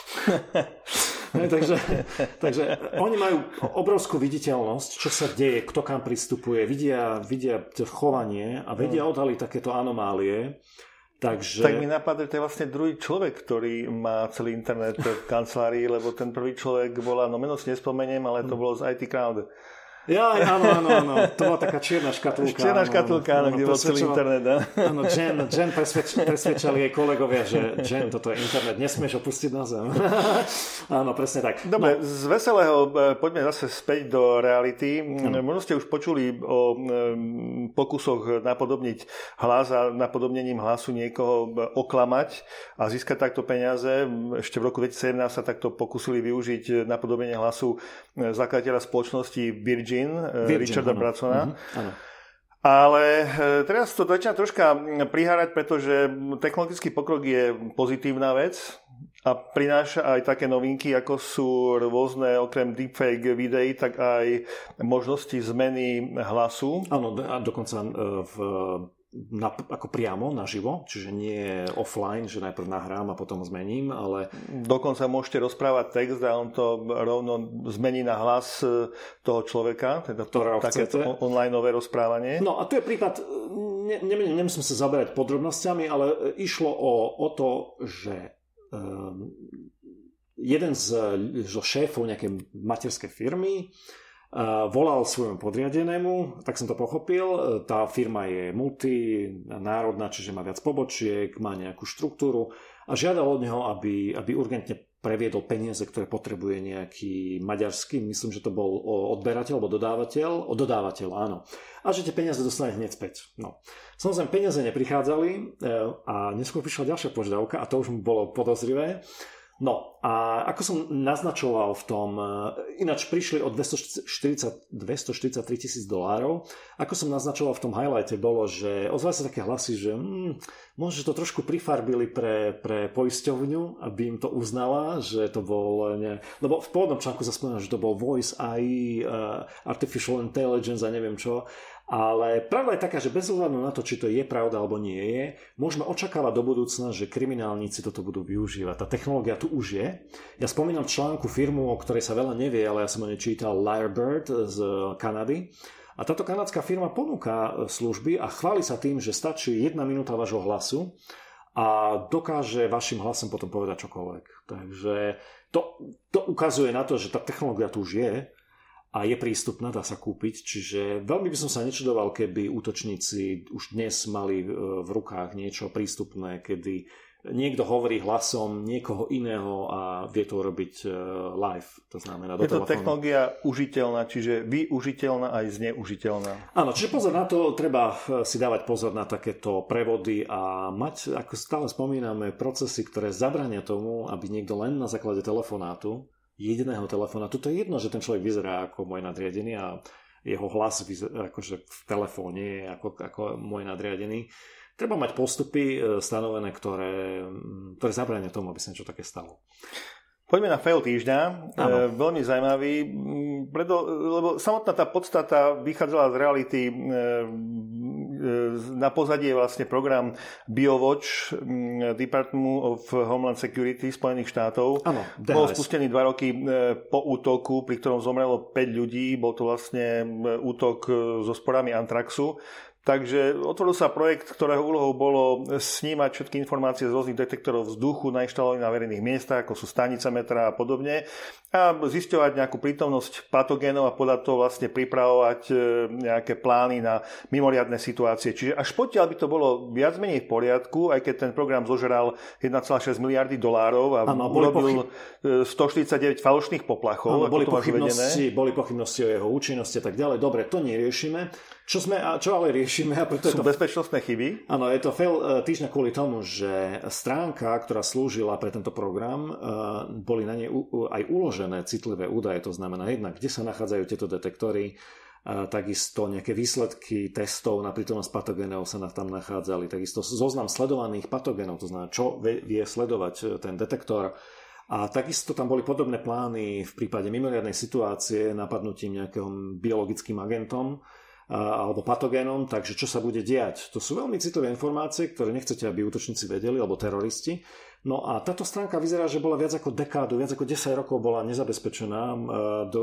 Speaker 1: takže, takže oni majú obrovskú viditeľnosť, čo sa deje, kto kam pristupuje, vidia, vidia to chovanie a vedia odhaliť takéto anomálie. Takže...
Speaker 2: Tak mi napadne, to je vlastne druhý človek, ktorý má celý internet v kancelárii, lebo ten prvý človek bola, no meno si nespomeniem, ale to bolo z í té Crowd.
Speaker 1: Ja, áno, áno, áno. To bola taká čierna škatulka.
Speaker 2: Čierna škatulka, áno, kde bol celý internet.
Speaker 1: Áno, Jen, Jen presvedč, presvedčali jej kolegovia, že Jen, toto je internet, nesmieš opustiť na zem. Áno, presne tak.
Speaker 2: Dobre, no. Z veselého poďme zase späť do reality. Ano. Možno ste už počuli o pokusoch napodobniť hlas a napodobnením hlasu niekoho oklamať a získať takto peniaze. Ešte v roku dvetisícsedemnásť sa takto pokusili využiť napodobnenie hlasu zakladateľa spoločnosti Virgin, Virgin Richarda áno. Bransona. Uh-huh, ale teraz to začína troška prihárať, pretože technologický pokrok je pozitívna vec a prináša aj také novinky, ako sú rôzne, okrem deepfake videí, tak aj možnosti zmeny hlasu.
Speaker 1: Áno, a dokonca v Na, ako priamo, naživo, čiže nie offline, že najprv nahrám a potom zmením, ale...
Speaker 2: Dokonca môžete rozprávať text a on to rovno zmení na hlas toho človeka, teda takéto onlineové rozprávanie.
Speaker 1: No a tu je prípad, ne, ne, nemusím sa zaberať podrobnosťami, ale išlo o, o to, že um, jeden z, z šéfov nejakej materskej firmy volal svojmu podriadenému, tak som to pochopil, tá firma je multinárodná, čiže má viac pobočiek, má nejakú štruktúru a žiadal od neho, aby, aby urgentne previedol peniaze, ktoré potrebuje nejaký maďarský, myslím, že to bol odberateľ alebo dodávateľ, o dodávateľ, áno. A že tie peniaze dostane hneď späť. No. Samozrejme, peniaze neprichádzali a neskôr prišla ďalšia požiadavka a to už mu bolo podozrivé. No a ako som naznačoval v tom, ináč prišli o dvestoštyridsaťtri tisíc dolárov, ako som naznačoval v tom highlighte bolo, že ozvali sa také hlasy, že hmm, možno to trošku prifarbili pre, pre poisťovňu, aby im to uznala, že to bol, ne, lebo v pôvodnom článku sa spomínal, že to bol voice á í, uh, artificial intelligence a neviem čo. Ale pravda je taká, že bez ohľadu na to, či to je pravda alebo nie je, môžeme očakávať do budúcna, že kriminálnici toto budú využívať. Tá technológia tu už je. Ja spomínam v článku firmu, o ktorej sa veľa nevie, ale ja som o nej čítal, Lyrebird z Kanady. A táto kanadská firma ponúka služby a chváli sa tým, že stačí jedna minúta vášho hlasu a dokáže vašim hlasom potom povedať čokoľvek. Takže to, to ukazuje na to, že tá technológia tu už je a je prístupná, dá sa kúpiť, čiže veľmi by som sa nečudoval, keby útočníci už dnes mali v rukách niečo prístupné, kedy niekto hovorí hlasom niekoho iného a vie to urobiť live. To znamená do
Speaker 2: je to
Speaker 1: telefónu.
Speaker 2: Technológia užiteľná, čiže využiteľná aj zneužiteľná.
Speaker 1: Áno, čiže pozor na to, treba si dávať pozor na takéto prevody a mať, ako stále spomíname, procesy, ktoré zabrania tomu, aby niekto len na základe telefonátu jediného telefonátu. To je jedno, že ten človek vyzerá ako môj nadriadený a jeho hlas vyzerá, akože v telefóne je ako, ako môj nadriadený. Treba mať postupy stanovené, ktoré, ktoré zabránia tomu, aby sa niečo také stalo.
Speaker 2: Poďme na fail týždňa. E, veľmi zaujímavý, preto, lebo samotná tá podstata vychádzala z reality. E, na pozadí je vlastne program BioWatch Department of Homeland Security Spojených štátov.
Speaker 1: Áno,
Speaker 2: bol spustený dva roky po útoku, pri ktorom zomrelo päť ľudí. Bol to vlastne útok so sporami antraxu. Takže otvoril sa projekt, ktorého úlohou bolo snímať všetky informácie z rôznych detektorov vzduchu nainštalovaných na verejných miestach, ako sú stanica metra a podobne, a zisťovať nejakú prítomnosť patogénov a podľa toho vlastne pripravovať nejaké plány na mimoriadne situácie. Čiže až potiaľ by to bolo viac menej v poriadku, aj keď ten program zožeral jeden celá šesť miliardy dolárov a ano, urobil pochyb... stoštyridsaťdeväť falošných poplachov.
Speaker 1: Ano, boli, pochybnosti, boli pochybnosti o jeho účinnosti a tak ďalej. Dobre, to neriešime. Čo, sme, čo ale riešime? A preto
Speaker 2: sú
Speaker 1: je to,
Speaker 2: bezpečnostné chyby?
Speaker 1: Áno, je to fail týždňa kvôli tomu, že stránka, ktorá slúžila pre tento program, boli na nej aj uložené citlivé údaje. To znamená jednak, kde sa nachádzajú tieto detektory, takisto nejaké výsledky testov na prítomnosť patogénov sa tam nachádzali, takisto zoznam sledovaných patogénov, to znamená, čo vie sledovať ten detektor. A takisto tam boli podobné plány v prípade mimoriadnej situácie napadnutím nejakým biologickým agentom alebo patogénom, takže čo sa bude diať. To sú veľmi citlivé informácie, ktoré nechcete, aby útočníci vedeli, alebo teroristi. No a táto stránka vyzerá, že bola viac ako dekádu, viac ako desať rokov bola nezabezpečená. Do,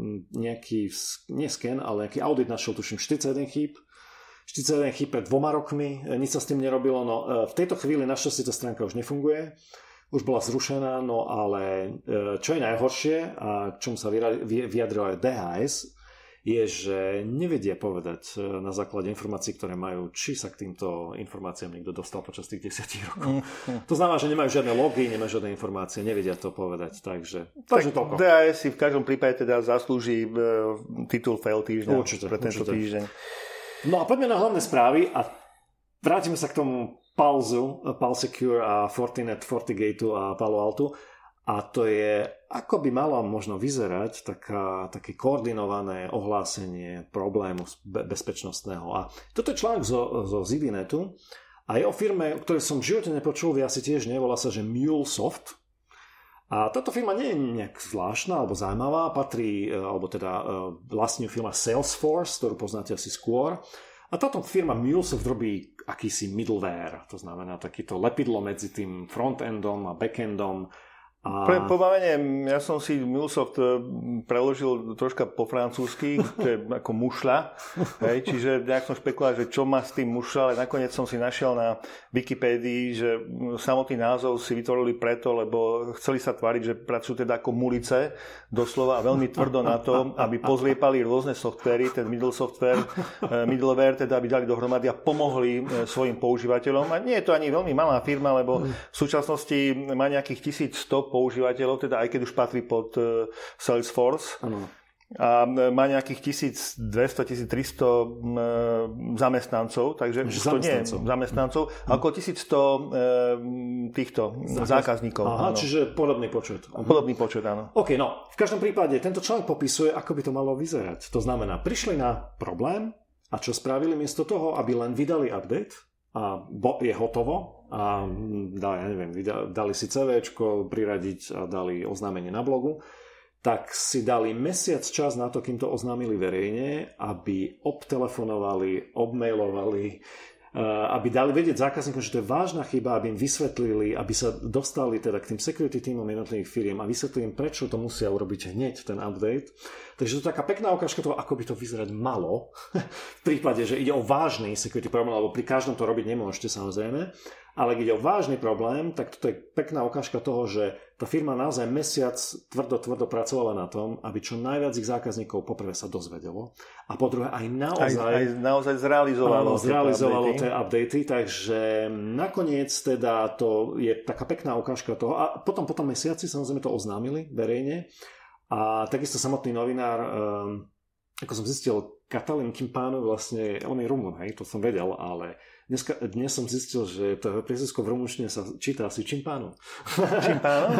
Speaker 1: nejaký, nie sken, ale nejaký audit našiel, tuším, štyridsaťjeden chýb. štyridsaťjeden chýb pred dvoma rokmi, nič sa s tým nerobilo. No v tejto chvíli našťastie tá stránka už nefunguje. Už bola zrušená, no ale čo je najhoršie, a čomu sa vyjadrilo aj dé há es, je, že nevedia povedať na základe informácií, ktoré majú, či sa k týmto informáciám niekto dostal počas tých desiatich rokov. Mm. To znamená, že nemajú žiadne logy, nemajú žiadne informácie, nevedia to povedať. Takže, takže toľko.
Speaker 2: dé há es si v každom prípade teda zaslúži titul fail týždňa
Speaker 1: určite,
Speaker 2: pre tento
Speaker 1: určite.
Speaker 2: týždeň.
Speaker 1: No a poďme na hlavné správy a vrátime sa k tomu Pulsu, PulseSecure a Fortinet, FortiGateu a Palo Alto. A to je, ako by malo možno vyzerať taká, také koordinované ohlásenie problému bezpečnostného. A toto je článok zo, zo ZDNetu a je o firme, o ktorej som v živote nepočul, vy asi tiež nie, volá sa, že MuleSoft. A táto firma nie je nejak zvláštna alebo zaujímavá, patrí, alebo teda vlastní firma Salesforce, ktorú poznáte asi skôr. A táto firma MuleSoft robí akýsi middleware, to znamená takýto lepidlo medzi tým frontendom a backendom. A...
Speaker 2: Pre pobavenie, ja som si MuleSoft preložil troška po francúzsky, to je ako mušľa, hej, čiže nejak som špekuloval, že čo má s tým mušľa, ale nakoniec som si našiel na Wikipédii, že samotný názov si vytvorili preto, lebo chceli sa tváriť, že pracujú teda ako mulice, doslova a veľmi tvrdo na to, aby pozliepali rôzne softvery, ten middle software, middleware, teda aby dali dohromady a pomohli svojim používateľom. A nie je to ani veľmi malá firma, lebo v súčasnosti má nejakých tisícsto používateľov, teda aj keď už patrí pod uh, Salesforce. Ano. A má nejakých tisícdvesto až tisíctristo uh, zamestnancov, takže už to nie je zamestnancov, hm. ako tisícsto uh, týchto Zákaz... zákazníkov.
Speaker 1: Aha, áno. Čiže podobný počet.
Speaker 2: Podobný počet, áno.
Speaker 1: OK, no, v každom prípade tento článok popisuje, ako by to malo vyzerať. To znamená, prišli na problém a čo spravili miesto toho, aby len vydali update a je hotovo a dali, ja neviem, dali si CVčko priradiť a dali oznámenie na blogu, tak si dali mesiac čas na to, kým to oznámili verejne, aby obtelefonovali, obmailovali, aby dali vedieť zákazníkom, že to je vážna chyba, aby im vysvetlili, aby sa dostali teda k tým security teamom jednotlivých firiem a vysvetlili im, prečo to musia urobiť hneď, ten update. Takže to je taká pekná ukážka toho, ako by to vyzerať malo v prípade, že ide o vážny security problém, alebo pri každom to robiť nemôžete samozrejme, ale keď ide o vážny problém, tak toto je pekná ukážka toho, že tá firma naozaj mesiac tvrdo, tvrdo pracovala na tom, aby čo najviac ich zákazníkov poprvé sa dozvedelo a po druhé aj naozaj,
Speaker 2: aj, aj naozaj zrealizovalo,
Speaker 1: áno, zrealizovalo tie updaty, takže nakoniec teda to je taká pekná ukážka toho a potom po tom mesiaci samozrejme to oznámili verejne a takisto samotný novinár, um, ako som zistil, Katalin Kimpánov vlastne, on je Rumun, hej, to som vedel, ale dneska, dnes som zistil, že to priezvisko v rumunčine sa číta asi Čimpánov.
Speaker 2: Čimpánov?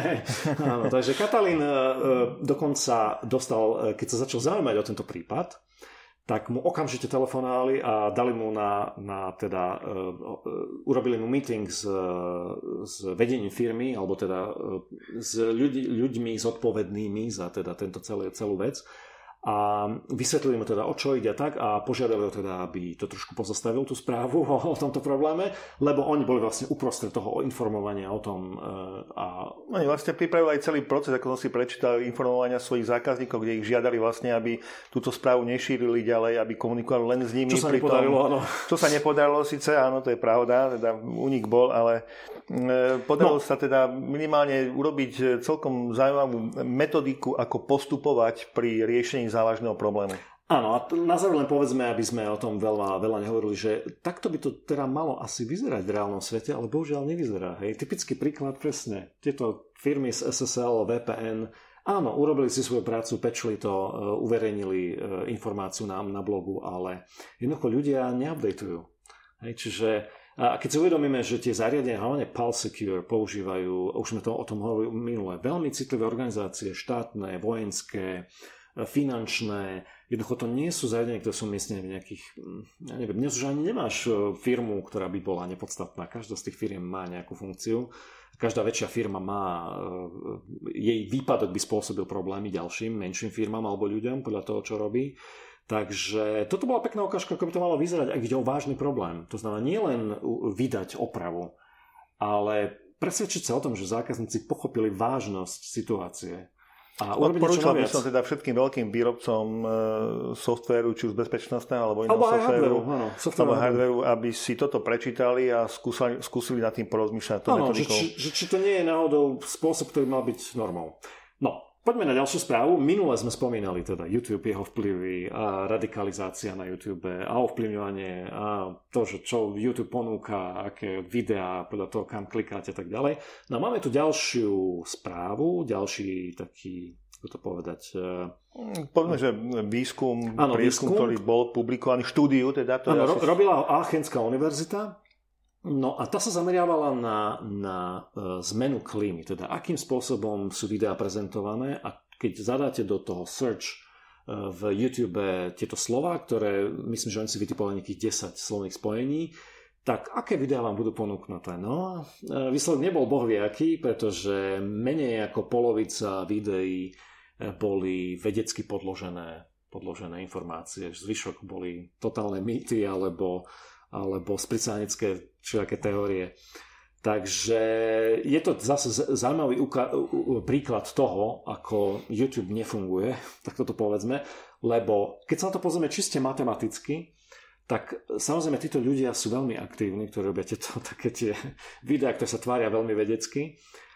Speaker 1: Áno, takže Katalin uh, dokonca dostal, keď sa začal zaujímať o tento prípad, tak mu okamžite telefonovali a dali mu na, na teda, uh, uh, urobili mu meeting s, s vedením firmy, alebo teda uh, s ľudí, ľuďmi zodpovednými za teda tento celý, celú vec. A vysvetlili mu teda, o čo ide tak a požiadali ho teda, aby to trošku pozastavil tú správu o, o tomto probléme, lebo oni boli vlastne uprostred toho informovania o tom. A...
Speaker 2: Oni vlastne pripravili aj celý proces, ako som si prečítal, informovania svojich zákazníkov, kde ich žiadali vlastne, aby túto správu nešírili ďalej, aby komunikovali len s nimi.
Speaker 1: Čo sa nepodarilo, áno.
Speaker 2: Čo sa nepodarilo síce, áno, to je pravda, teda únik bol, ale podarilo no. sa teda minimálne urobiť celkom zaujímavú metodiku, ako postupovať pri riešení závažného problému.
Speaker 1: Áno, a na záver len povedzme, aby sme o tom veľa, veľa nehovorili, že takto by to teda malo asi vyzerať v reálnom svete, ale bohužiaľ nevyzerá. Hej. Typický príklad presne. Tieto firmy z es es el, vé pé en, áno, urobili si svoju prácu, pečli to, uverejnili informáciu nám na blogu, ale jednoducho ľudia neupdateujú. Hej, čiže a keď si uvedomíme, že tie zariadenia, hlavne PulseSecure, používajú, už sme to o tom hovorili minule, veľmi citlivé organizácie, štátne, vojenské, finančné, jednoducho to nie sú zariadenia, ktoré sú miestne v nejakých, ja neviem, dnes už ani nemáš firmu, ktorá by bola nepodstatná. Každá z tých firiem má nejakú funkciu. Každá väčšia firma má, jej výpadok by spôsobil problémy ďalším, menším firmám alebo ľuďom podľa toho, čo robí. Takže toto bola pekná ukážka, ako by to malo vyzerať, ak ide o vážny problém. To znamená nie len vydať opravu, ale presvedčiť sa o tom, že zákazníci pochopili vážnosť situácie. A
Speaker 2: odporúčal by som teda všetkým veľkým výrobcom e, softvéru, či už bezpečnostného alebo iného softvéru, alebo hardvéru, aby si toto prečítali a skúsali, skúsili nad tým porozmýšľať.
Speaker 1: Áno, že, či, že či to nie je náhodou spôsob, ktorý mal byť normou. No, poďme na ďalšiu správu. Minule sme spomínali teda YouTube, jeho vplyvy a radikalizácia na YouTube a ovplyvňovanie a to, že čo YouTube ponúka, aké videá, podľa toho, kam klikáte a tak ďalej. No máme tu ďalšiu správu, ďalší taký, ako to povedať...
Speaker 2: Poďme, že výskum,
Speaker 1: áno,
Speaker 2: prieskum,
Speaker 1: výskum,
Speaker 2: ktorý bol publikovaný, štúdiu teda. To
Speaker 1: áno,
Speaker 2: asi...
Speaker 1: robila ho Aachenská univerzita. No a tá sa zameriavala na, na uh, zmenu klímy, teda akým spôsobom sú videá prezentované a keď zadáte do toho search uh, v YouTube tieto slová, ktoré myslím, že oni si vytipovali nejakých desať slovných spojení, tak aké videá vám budú ponúknuté? No a uh, výsledok nebol bohviaký, pretože menej ako polovica videí uh, boli vedecky podložené, podložené informácie, zvyšok boli totálne mýty alebo alebo spricanecké všelijaké teórie. Takže je to zase zaujímavý uka- príklad toho, ako YouTube nefunguje, tak toto povedzme, lebo keď sa na to pozrieme čiste matematicky, tak samozrejme títo ľudia sú veľmi aktívni, ktorí robia tieto také tie videá, ktoré sa tvária veľmi vedecky.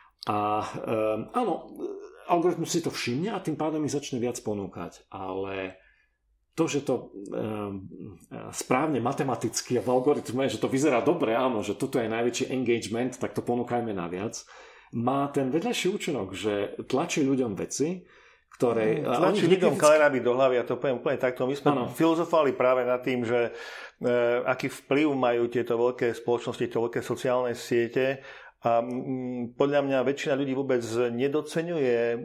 Speaker 1: A um, áno, algoritmus si to všimne a tým pádom ich začne viac ponúkať, ale to, že to um, správne matematicky a v algoritme, že to vyzerá dobre, áno, že toto je najväčší engagement, tak to ponúkajme naviac, má ten vedľajší účinok, že tlačí ľuďom veci, ktoré...
Speaker 2: Tlačí ľuďom kaleráby do hlavy, a to poviem úplne takto. My sme ano. filozofovali práve nad tým, že e, aký vplyv majú tieto veľké spoločnosti, tieto veľké sociálne siete a m, podľa mňa väčšina ľudí vôbec nedoceňuje e,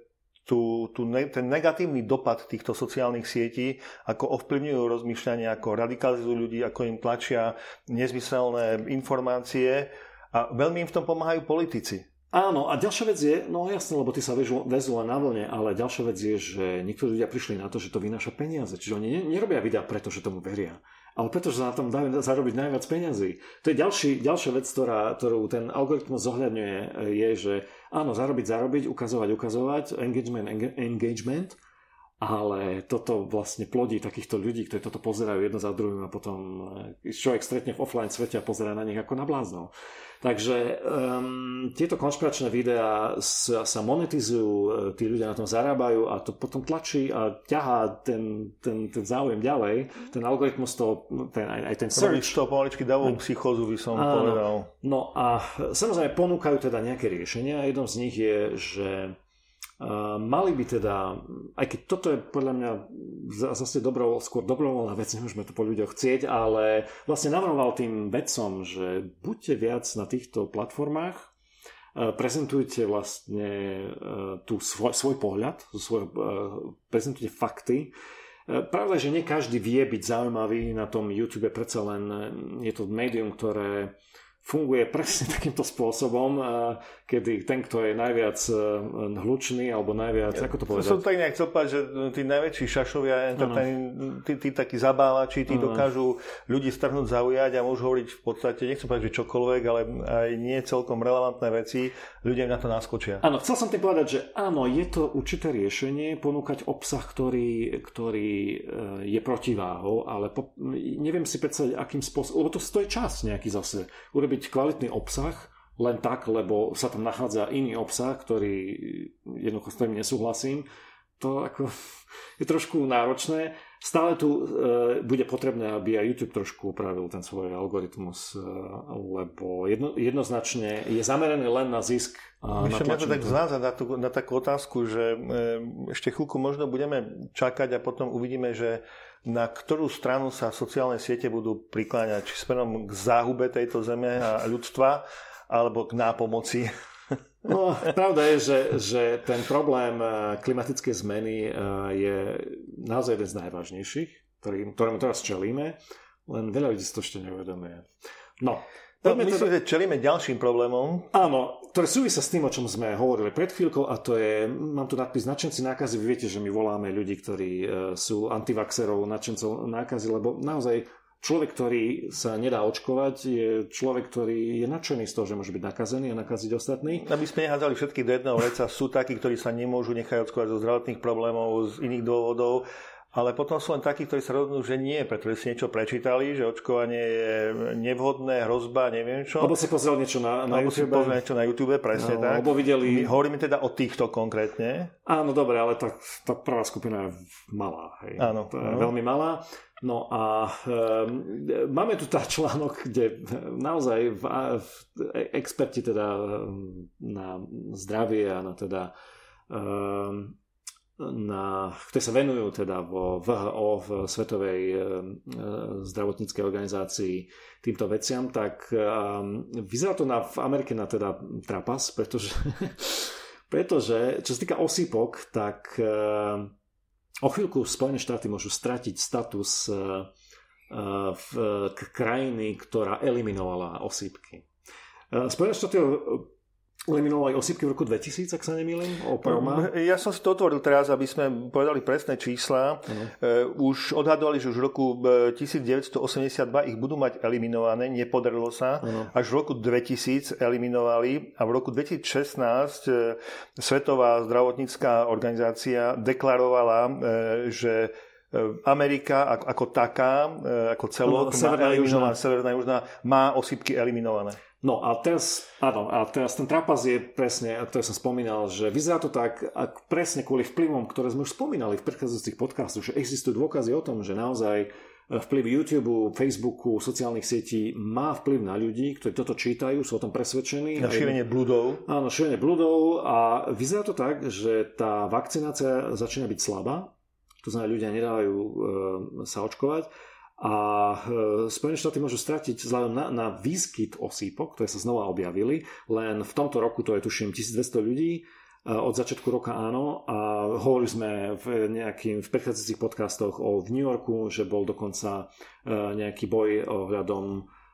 Speaker 2: Tú, tú, ten negatívny dopad týchto sociálnych sietí, ako ovplyvňujú rozmýšľanie, ako radikalizujú ľudí, ako im tlačia nezmyselné informácie a veľmi im v tom pomáhajú politici.
Speaker 1: Áno, a ďalšia vec je, no jasne, lebo ty sa vezú, vezú len na vlne, ale ďalšia vec je, že niektorí ľudia prišli na to, že to vynáša peniaze. Čiže oni nerobia videa preto, že tomu veria, ale preto, že na tom dajú zarobiť najviac peniazy. To je ďalší, ďalšia vec, ktorá, ktorú ten algoritmus zohľadňuje, je, že áno, zarobiť, zarobiť, ukazovať, ukazovať, engagement, engagement, ale toto vlastne plodí takýchto ľudí, ktorí toto pozerajú jedno za druhým a potom človek stretne v offline svete a pozerá na nich ako na bláznov. Takže um, tieto konšpiračné videá sa, sa monetizujú, tí ľudia na tom zarábajú a to potom tlačí a ťahá ten, ten, ten záujem ďalej. Ten algoritmus to, ten, aj, aj ten search.
Speaker 2: Robiť to pomaličky davú psychózu, by som áno, povedal.
Speaker 1: No a samozrejme ponúkajú teda nejaké riešenia. Jednou z nich je, že Uh, mali by teda, aj keď toto je podľa mňa zase dobro, skôr dobrovoľná vec, nemôžeme to po ľuďoch chcieť, ale vlastne navrhoval tým vedcom, že buďte viac na týchto platformách, uh, prezentujte vlastne uh, tú svoj, svoj pohľad, svoj, uh, prezentujte fakty. Uh, pravda je, že nie každý vie byť zaujímavý na tom YouTube, predsa len je to médium, ktoré funguje presne takýmto spôsobom, kedy ten, kto je najviac hlučný, alebo najviac, ja, ako to povedať?
Speaker 2: Som tak nejak chcel povedať, že tí najväčší šašovia, tí, tí takí zabávači, tí ano. Dokážu ľudí strhnúť, zaujať a môžu hovoriť v podstate, nechcem povedať, že čokoľvek, ale aj nie celkom relevantné veci, ľudia na to naskočia.
Speaker 1: Áno, chcel som tým povedať, že áno, je to určité riešenie ponúkať obsah, ktorý, ktorý je protiváhou, ale po, neviem si predstaviť, akým spôsobom, lebo to stojí čas nejaký zase, byť kvalitný obsah len tak, lebo sa tam nachádza iný obsah, ktorý jednoducho s ktorým nesúhlasím. To ako je trošku náročné. Stále tu e, bude potrebné, aby aj YouTube trošku upravil ten svoj algoritmus, e, lebo jedno, jednoznačne je zameraný len na zisk.
Speaker 2: Myšľam, ja to tak zvázať na, tú, na takú otázku, že e, ešte chvíľku možno budeme čakať a potom uvidíme, že na ktorú stranu sa sociálne siete budú prikláňať, či smerom k záhube tejto zeme a ľudstva, alebo k nápomoci.
Speaker 1: No, pravda je, že, že ten problém klimatickej zmeny je naozaj jeden z najvážnejších, ktorým, ktorému teraz čelíme, len veľa ľudí si to ešte neuvedomuje. No,
Speaker 2: No, myslím, teda... že čelíme ďalším problémom.
Speaker 1: Áno, ktoré súvisia s tým, o čom sme hovorili pred chvíľkou, a to je, mám tu nadpis nadšenci nákazy. Vy viete, že my voláme ľudí, ktorí sú antivaxerov, nadšencov nákazy, lebo naozaj človek, ktorý sa nedá očkovať, je človek, ktorý je nadšený z toho, že môže byť nakazený a nakaziť ostatní.
Speaker 2: Aby sme nehádzali všetkých do jedného vreca, sú takí, ktorí sa nemôžu nechať očkovať zo zdravotných problémov, z iných dôvodov. Ale potom sú len takí, ktorí sa rozhodnú, že nie, pretože si niečo prečítali, že očkovanie je nevhodné, hrozba, neviem čo.
Speaker 1: Alebo si pozrel niečo na, na
Speaker 2: alebo
Speaker 1: YouTube.
Speaker 2: Alebo si pozrel niečo na YouTube, presne no, tak.
Speaker 1: Alebo videli...
Speaker 2: My hovoríme teda o týchto konkrétne.
Speaker 1: Áno, dobre, ale tá, tá prvá skupina je malá. Hej.
Speaker 2: Áno.
Speaker 1: To je áno. veľmi malá. No a e, máme tu tá článok, kde naozaj v, v, experti teda na zdravie a na teda... E, Na, ktorí sa venujú teda vo vé há ó, v Svetovej e, zdravotníckej organizácii týmto veciam, tak e, vyzerá to na, v Amerike na teda trapas, pretože, pretože čo sa týka osýpok, tak e, o chvíľku Spojené štáty môžu stratiť status e, v k krajiny, ktorá eliminovala osýpky. E, Spojené štáty eliminovali osýpky v roku dvetisíc, ak sa nemýlim?
Speaker 2: Ja som si to otvoril teraz, aby sme povedali presné čísla. Uh-huh. Už odhadovali, že už v roku devätnásťstoosemdesiatdva ich budú mať eliminované, nepodarilo sa. Uh-huh. Až v roku dvetisíc eliminovali a v roku dvetisícšestnásť Svetová zdravotnícka organizácia deklarovala, že Amerika ako, ako taká, ako celok, no, severná, južná, severná južná, má osýpky eliminované.
Speaker 1: No a teraz, áno, a teraz ten trapas je presne, to som spomínal, že vyzerá to tak, ak presne kvôli vplyvom, ktoré sme už spomínali v predchádzajúcich podcastoch, že existujú dôkazy o tom, že naozaj vplyv YouTube, Facebooku, sociálnych sietí má vplyv na ľudí, ktorí toto čítajú, sú o tom presvedčení.
Speaker 2: Na šírenie bludov.
Speaker 1: Áno, šírenie bludov a vyzerá to tak, že tá vakcinácia začína byť slabá, to znamená, ľudia nedávajú e, sa očkovať. A Spojené štáty môžu stratiť vzhľadom na, na výskyt osýpok, ktoré sa znova objavili. Len v tomto roku to je tuším tisícdvesto ľudí. Od začiatku roka áno. A hovorili sme v nejakým v predchádzajúcich podcastoch o v New Yorku, že bol dokonca nejaký boj ohľadom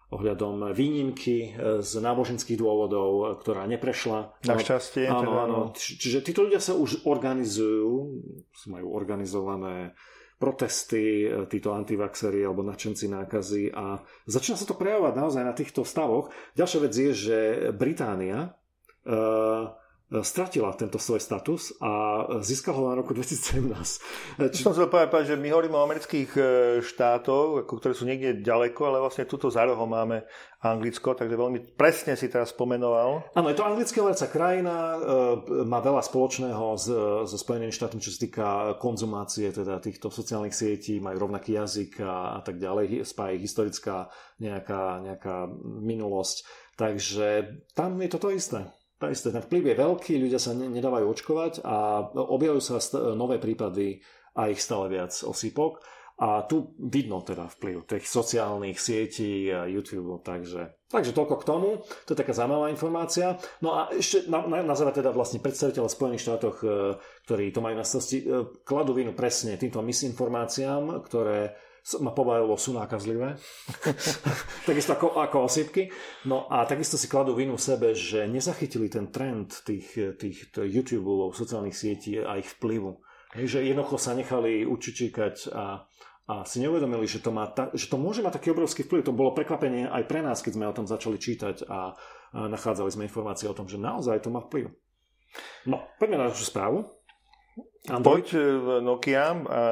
Speaker 1: ohľadom výnimky z náboženských dôvodov, ktorá neprešla.
Speaker 2: Našťastie.
Speaker 1: Áno,
Speaker 2: teda,
Speaker 1: áno. Čiže títo ľudia sa už organizujú, majú organizované protesty, títo antivaxeri alebo nadšenci nákazy a začína sa to prejavovať naozaj na týchto stavoch. Ďalšia vec je, že Británia uh, stratila tento svoj status a získala ho na roku dvetisícsedemnásť.
Speaker 2: Či... Som chcel povedať, že my hovoríme o amerických štátoch, ktoré sú niekde ďaleko, ale vlastne tuto za rohom máme Anglicko, takže veľmi presne si teraz spomenoval.
Speaker 1: Áno, je to anglická hovoriaca krajina, má veľa spoločného so Spojenými štátmi, čo sa týka konzumácie teda týchto sociálnych sietí, majú rovnaký jazyk a, a tak ďalej, spája ich historická nejaká, nejaká minulosť. Takže tam je to to isté. Tá isté, ten vplyv je veľký, ľudia sa nedávajú očkovať a objavujú sa nové prípady a ich stále viac osýpok. A tu vidno teda vplyv tých sociálnych sietí a YouTube, takže, takže toľko k tomu. To je taká zaujímavá informácia. No a ešte na, na, na záver teda vlastne predstaviteľe v Spojených štátoch, ktorí to majú na starosti, kladú vinu presne týmto misinformáciám, ktoré ma pobavilo, sú nákazlivé. Takisto ako, ako osýpky. No a takisto si kladú vinu sebe, že nezachytili ten trend tých, tých YouTube, sociálnych sietí a ich vplyvu. Že jednoducho sa nechali učičíkať a, a si neuvedomili, že to, má ta, že to môže mať taký obrovský vplyv. To bolo prekvapenie aj pre nás, keď sme o tom začali čítať a, a nachádzali sme informácie o tom, že naozaj to má vplyv. No, poďme na našu správu.
Speaker 2: Android? Poď Nokia.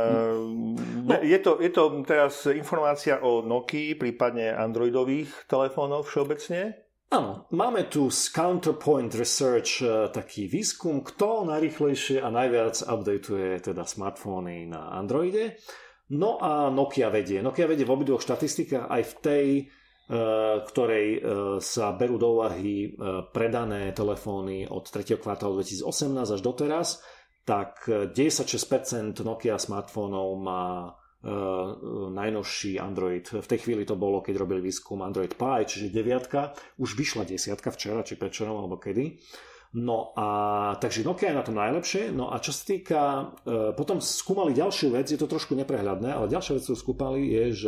Speaker 2: No. Je, to, je to teraz informácia o Nokii, prípadne Androidových telefónoch všeobecne?
Speaker 1: Áno, máme tu z Counterpoint Research taký výskum, kto najrýchlejšie a najviac updateuje teda smartfóny na Androide. No a Nokia vedie. Nokia vedie v obidvoch štatistikách, aj v tej, ktorej sa berú do úvahy predané telefóny od tretieho kvartálu dvetisícosemnásť až doteraz. Tak deväťdesiatšesť percent Nokia smartfónov má e, najnovší Android. V tej chvíli to bolo, keď robili výskum Android Pie, čiže deviatka. Už vyšla desiatka včera, či predvčerom, alebo kedy. No a takže Nokia je na tom najlepšie. No a čo sa týka, e, potom skúmali ďalšiu vec, je to trošku neprehľadné, ale ďalšia vec, ktorú skúmali, je, že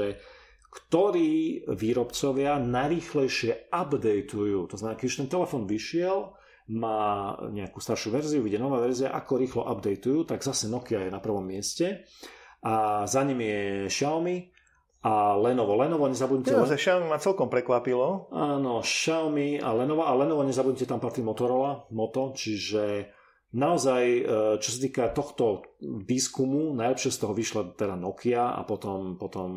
Speaker 1: ktorí výrobcovia najrýchlejšie updateujú. To znamená, keď už ten telefón vyšiel, má nejakú staršiu verziu, vyjde nová verzia, ako rýchlo updateujú, tak zase Nokia je na prvom mieste a za ním je Xiaomi a Lenovo. Lenovo nezabudnite...
Speaker 2: Ja, Xiaomi ma celkom prekvapilo.
Speaker 1: Áno, Xiaomi a Lenovo a Lenovo nezabudnite, tam patrí Motorola, Moto, čiže naozaj, čo sa týka tohto výskumu, najlepšie z toho vyšla teda Nokia a potom, potom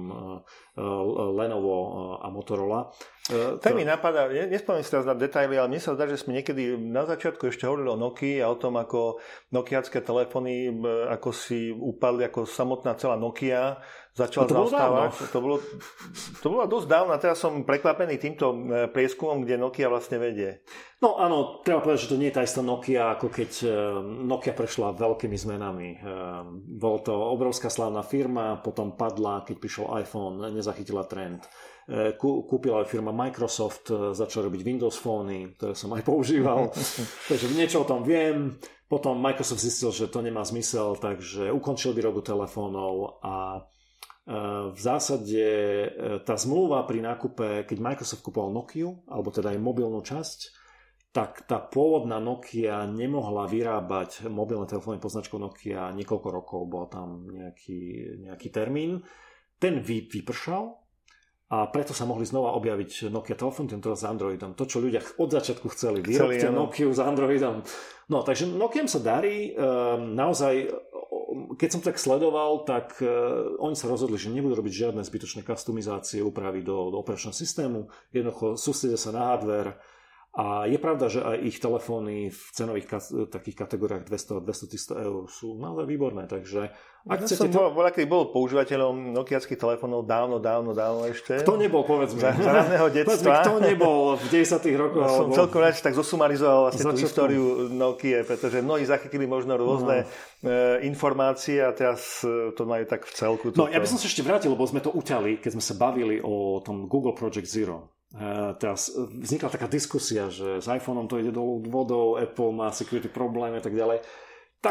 Speaker 1: Lenovo a Motorola.
Speaker 2: Tak mi napadá, nespomínam si teraz na detaily, ale mne sa zdá, že sme niekedy na začiatku ešte hovorili o Nokii a o tom, ako nokiacké telefóny ako si upadli, ako samotná celá Nokia začala zaostávať. To bolo, to bolo dosť dávno a teraz som prekvapený týmto prieskumom, kde Nokia vlastne vedie.
Speaker 1: No áno, treba povedať, že to nie je tá istá Nokia, ako keď Nokia prešla veľkými zmenami. Bol to obrovská slávna firma, potom padla, keď prišiel iPhone, nezachytila trend. Kúpila aj firma Microsoft, začal robiť Windows Phony, ktoré som aj používal. Takže niečo o tom viem. Potom Microsoft zistil, že to nemá zmysel, takže ukončil výrobu telefónov a v zásade tá zmluva pri nákupe, keď Microsoft kúpoval Nokiu, alebo teda aj mobilnú časť, tak tá pôvodná Nokia nemohla vyrábať mobilné telefóny pod značkou Nokia niekoľko rokov, bol tam nejaký, nejaký termín. Ten vy, vypršal a preto sa mohli znova objaviť Nokia telefón, tento s Androidom. To, čo ľudia od začiatku chceli, vyrobte Nokiu s Androidom. No, takže Nokiam sa darí. Um, naozaj, keď som tak sledoval, tak uh, oni sa rozhodli, že nebudú robiť žiadne zbytočné kustomizácie, úpravy do, do operačného systému. Jednoducho sústredia sa na hardware. A je pravda, že aj ich telefóny v cenových kat- takých kategóriách dvesto až dvestotridsať eur sú naozaj výborné, takže ak
Speaker 2: ja
Speaker 1: chcete...
Speaker 2: som bol, bol, keď bol používateľom nokiackých telefónov dávno, dávno, dávno ešte.
Speaker 1: Kto nebol, povedzme.
Speaker 2: Za, za ranného detstva.
Speaker 1: Kto nebol v deväťdesiatych rokoch?
Speaker 2: Ja som celkom rád, tak zosumarizoval vlastne tú históriu Nokie, pretože mnohí zachytili možno rôzne no. e, informácie a teraz e, to majú tak v celku.
Speaker 1: No, ja by som sa ešte vrátil, lebo sme to uťali, keď sme sa bavili o tom Google Project Zero. Uh, teraz vznikla taká diskusia, že s iPhoneom to ide dolu vodou, Apple má security problémy a tak ďalej. Takto.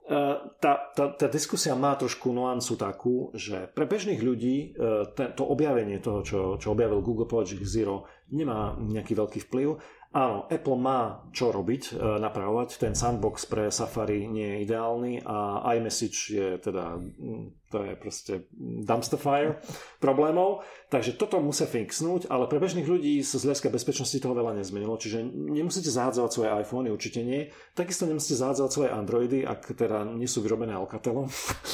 Speaker 1: Tá, tá, tá diskusia má trošku nuancu takú, že pre bežných ľudí to objavenie toho, čo, čo objavil Google Project Zero, nemá nejaký veľký vplyv. Áno, Apple má čo robiť, napravovať. Ten sandbox pre Safari nie je ideálny a iMessage je teda, to je proste dumpster fire problémov. Takže toto musia fixnúť, ale pre bežných ľudí sa z hľadiska bezpečnosti toho veľa nezmenilo. Čiže nemusíte zahádzať svoje iPhony, určite nie. Takisto nemusíte zahádzať svoje Androidy, ak teda nie sú vyrobené Alcatelom.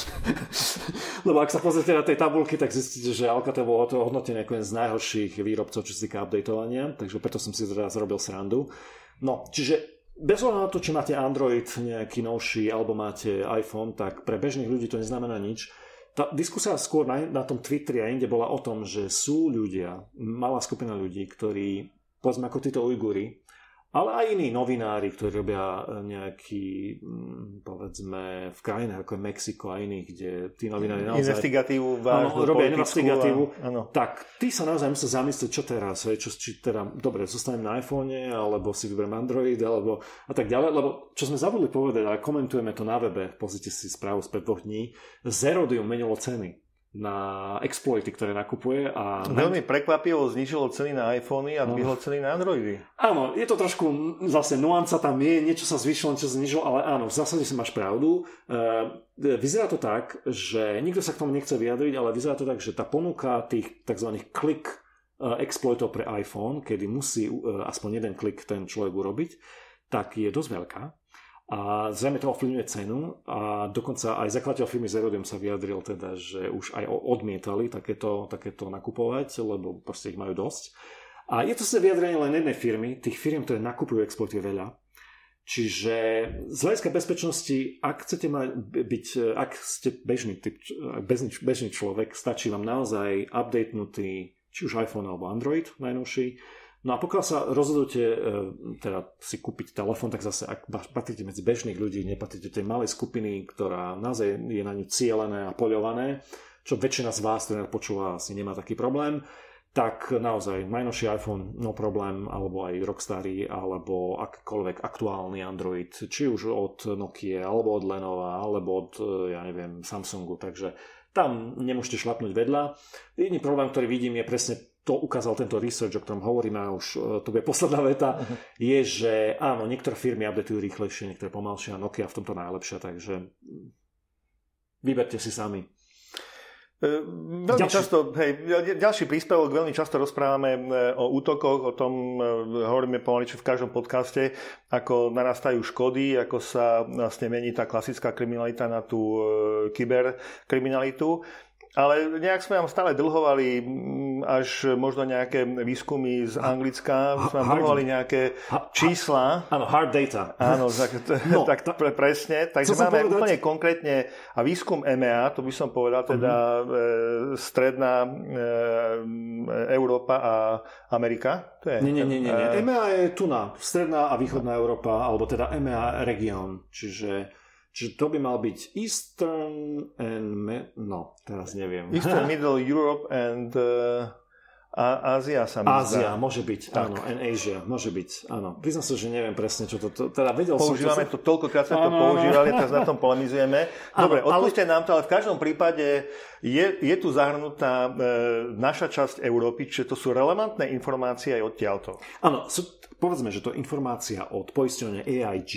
Speaker 1: Lebo ak sa pozrite na tej tabulky, tak zistíte, že Alcatel bol hodnotený ako jeden z najhorších výrobcov, čo sa týka updateovania. Takže preto som si teraz robil srandu. No, čiže bez ohľadu na to, či máte Android nejaký novší alebo máte iPhone, tak pre bežných ľudí to neznamená nič. Tá diskusia skôr na, na tom Twitteri a inde bola o tom, že sú ľudia, malá skupina ľudí, ktorí, povedzme ako títo Ujguri, ale aj iní novinári, ktorí robia nejaký, povedzme, v krajinách ako je Mexiko a iných, kde tí novinári naozaj...
Speaker 2: Investigatívu, vážnu,
Speaker 1: áno, robia investigatívu.
Speaker 2: A,
Speaker 1: tak tí sa naozaj musia zamyslieť, čo teraz, čo, či teda, dobre, zostanem na iPhone, alebo si vyberiem Android, alebo a tak ďalej, lebo čo sme zabudli povedať, ale komentujeme to na webe, pozrite si správu spred dvoch dní, Zerodium menilo ceny na exploity, ktoré nakupuje. A
Speaker 2: veľmi prekvapivo znižilo ceny na iPhony a dvihlo ceny na Androidy.
Speaker 1: Áno, je to trošku, zase nuanca tam je, niečo sa zvýšilo, niečo sa znižilo, ale áno, v zásade si máš pravdu. Vyzerá to tak, že nikto sa k tomu nechce vyjadriť, ale vyzerá to tak, že tá ponuka tých tzv. Click exploitov pre iPhone, kedy musí aspoň jeden klik ten človek urobiť, tak je dosť veľká. A zrejme to ovplyvňuje cenu a dokonca aj zakladateľ firmy Zerodium sa vyjadril teda, že už aj odmietali takéto, takéto nakupovať, lebo proste ich majú dosť. A je to sa vyjadrenie len jednej firmy, tých firm, ktoré nakupujú exploity veľa. Čiže z hľadiska bezpečnosti, ak chcete mať, byť, ak ste bežný typ, bežný, bežný človek, stačí vám naozaj updatenutý či už iPhone alebo Android najnovší. No a pokiaľ sa rozhodujete teda si kúpiť telefón, tak zase ak patríte medzi bežných ľudí, nepatríte tej malej skupiny, ktorá naozaj je na ňu cielené a poľované, čo väčšina z vás, ktorá počúva, asi nemá taký problém, tak naozaj najnovší iPhone, no problém, alebo aj rok starý, alebo akýkoľvek aktuálny Android, či už od Nokia, alebo od Lenova, alebo od, ja neviem, Samsungu, takže tam nemôžete šlapnúť vedľa. Jediný problém, ktorý vidím, je presne to ukázal tento research, o ktorom hovoríme, a už to bude posledná veta, uh-huh. je, že áno, niektoré firmy updateujú rýchlejšie, niektoré pomalšie a Nokia v tomto najlepšia, takže vyberte si sami.
Speaker 2: Veľmi ďalší. často, hej, ďalší príspevok, veľmi často rozprávame o útokoch, o tom hovoríme pomaly v každom podcaste, ako narastajú škody, ako sa vlastne mení tá klasická kriminalita na tú kyberkriminalitu. Ale nejak sme vám stále dlhovali až možno nejaké výskumy z Anglicka, sme vám dlhovali nejaké čísla.
Speaker 1: Áno, hard data.
Speaker 2: Áno, tak, no, tak pre, presne. Takže máme povedať? Úplne konkrétne a výskum E M E A, to by som povedal, teda uh-huh. e, stredná e, Európa a Amerika.
Speaker 1: To je, nie, nie, nie, nie. E, E M E A je tu na stredná a východná Európa, alebo teda E M E A región, čiže Čiže to by mal byť Eastern and... Me- no, teraz neviem.
Speaker 2: Eastern, Middle Europe and uh, Ázia sa mi
Speaker 1: Ázia, môže byť, tak. Áno, and Asia, môže byť, áno. Priznám sa, že neviem presne, čo to... to teda vedel
Speaker 2: Používame
Speaker 1: som,
Speaker 2: to, to toľkokrát sa to používali, teraz na tom polemizujeme. Dobre, odpúšte ale... nám to, ale v každom prípade je, je tu zahrnutá e, naša časť Európy, čiže to sú relevantné informácie aj odtiaľto.
Speaker 1: Áno, sú, povedzme, že to je informácia od poisťovne A I G,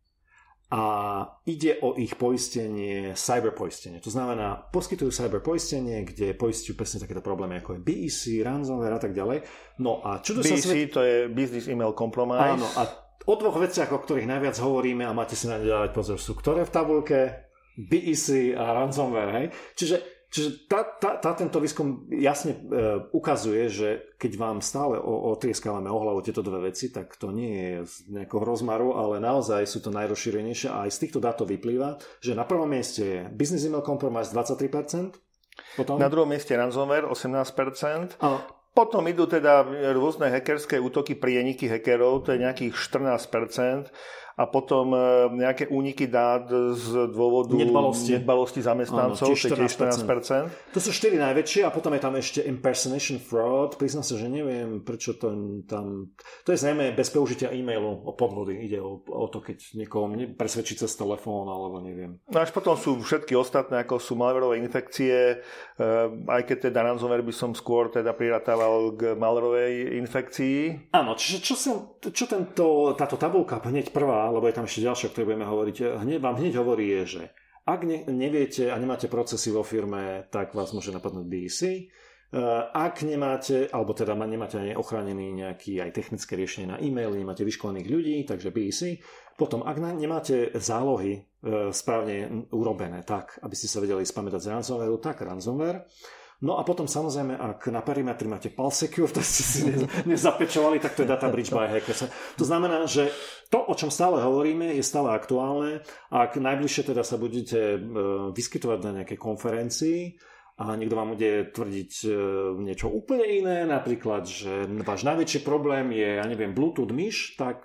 Speaker 1: a ide o ich poistenie, cyberpoistenie. To znamená, poskytujú cyberpoistenie, kde poistujú presne takéto problémy, ako je B E C, ransomware a tak ďalej. No a čo to
Speaker 2: B E C,
Speaker 1: sa svet...
Speaker 2: to je Business Email Compromise.
Speaker 1: Áno, a o dvoch veciach, o ktorých najviac hovoríme a máte si na ne dávať pozor, sú ktoré v tabulke? B E C a ransomware, hej? Čiže Čiže tá, tá, tá, tento výskum jasne e, ukazuje, že keď vám stále otrieskávame o hlavu tieto dve veci, tak to nie je z nejakého rozmaru, ale naozaj sú to najrozšírenejšie a aj z týchto dátov vyplýva, že na prvom mieste je Business Email Compromise dvadsaťtri percent. Potom...
Speaker 2: Na druhom mieste ransomware osemnásť percent. Áno. Potom idú teda rôzne hackerské útoky, prieniky hackerov, to je nejakých štrnásť percent. a potom nejaké úniky dát z dôvodu
Speaker 1: nedbalosti,
Speaker 2: nedbalosti zamestnancov, to je štrnásť percent.
Speaker 1: To sú štyri najväčšie a potom je tam ešte impersonation fraud. Priznám sa, že neviem, prečo to tam... To je zrejme bez použitia e-mailu o podvody. Ide o, o to, keď niekoho presvedčí cez telefón, alebo neviem.
Speaker 2: No až potom sú všetky ostatné, ako sú malwareové infekcie, aj keď teda ransomware by som skôr teda priratával k malwareovej infekcii.
Speaker 1: Áno, čiže čo, sem, čo tento, táto tabulka hneď prvá, lebo je tam ešte ďalšia, o ktorej budeme hovoriť, hneď, vám hneď hovorí je, že ak ne, neviete a nemáte procesy vo firme, tak vás môže napadnúť B E C. Ak nemáte, alebo teda nemáte ani ochránený nejaký aj technické riešenie na e-mail, nemáte vyškolených ľudí, takže B E C. Potom, ak nemáte zálohy správne urobené tak, aby ste sa vedeli spamätať z ransomwareu, tak ransomware. No a potom samozrejme, ak na perimetri máte PulseSecure, to ste si nezapečovali, tak to je data breach by hackers. To znamená, že to, o čom stále hovoríme, je stále aktuálne. Ak najbližšie teda sa budete vyskytovať na nejakej konferencii a niekto vám bude tvrdiť niečo úplne iné, napríklad, že váš najväčší problém je, ja neviem, Bluetooth myš, tak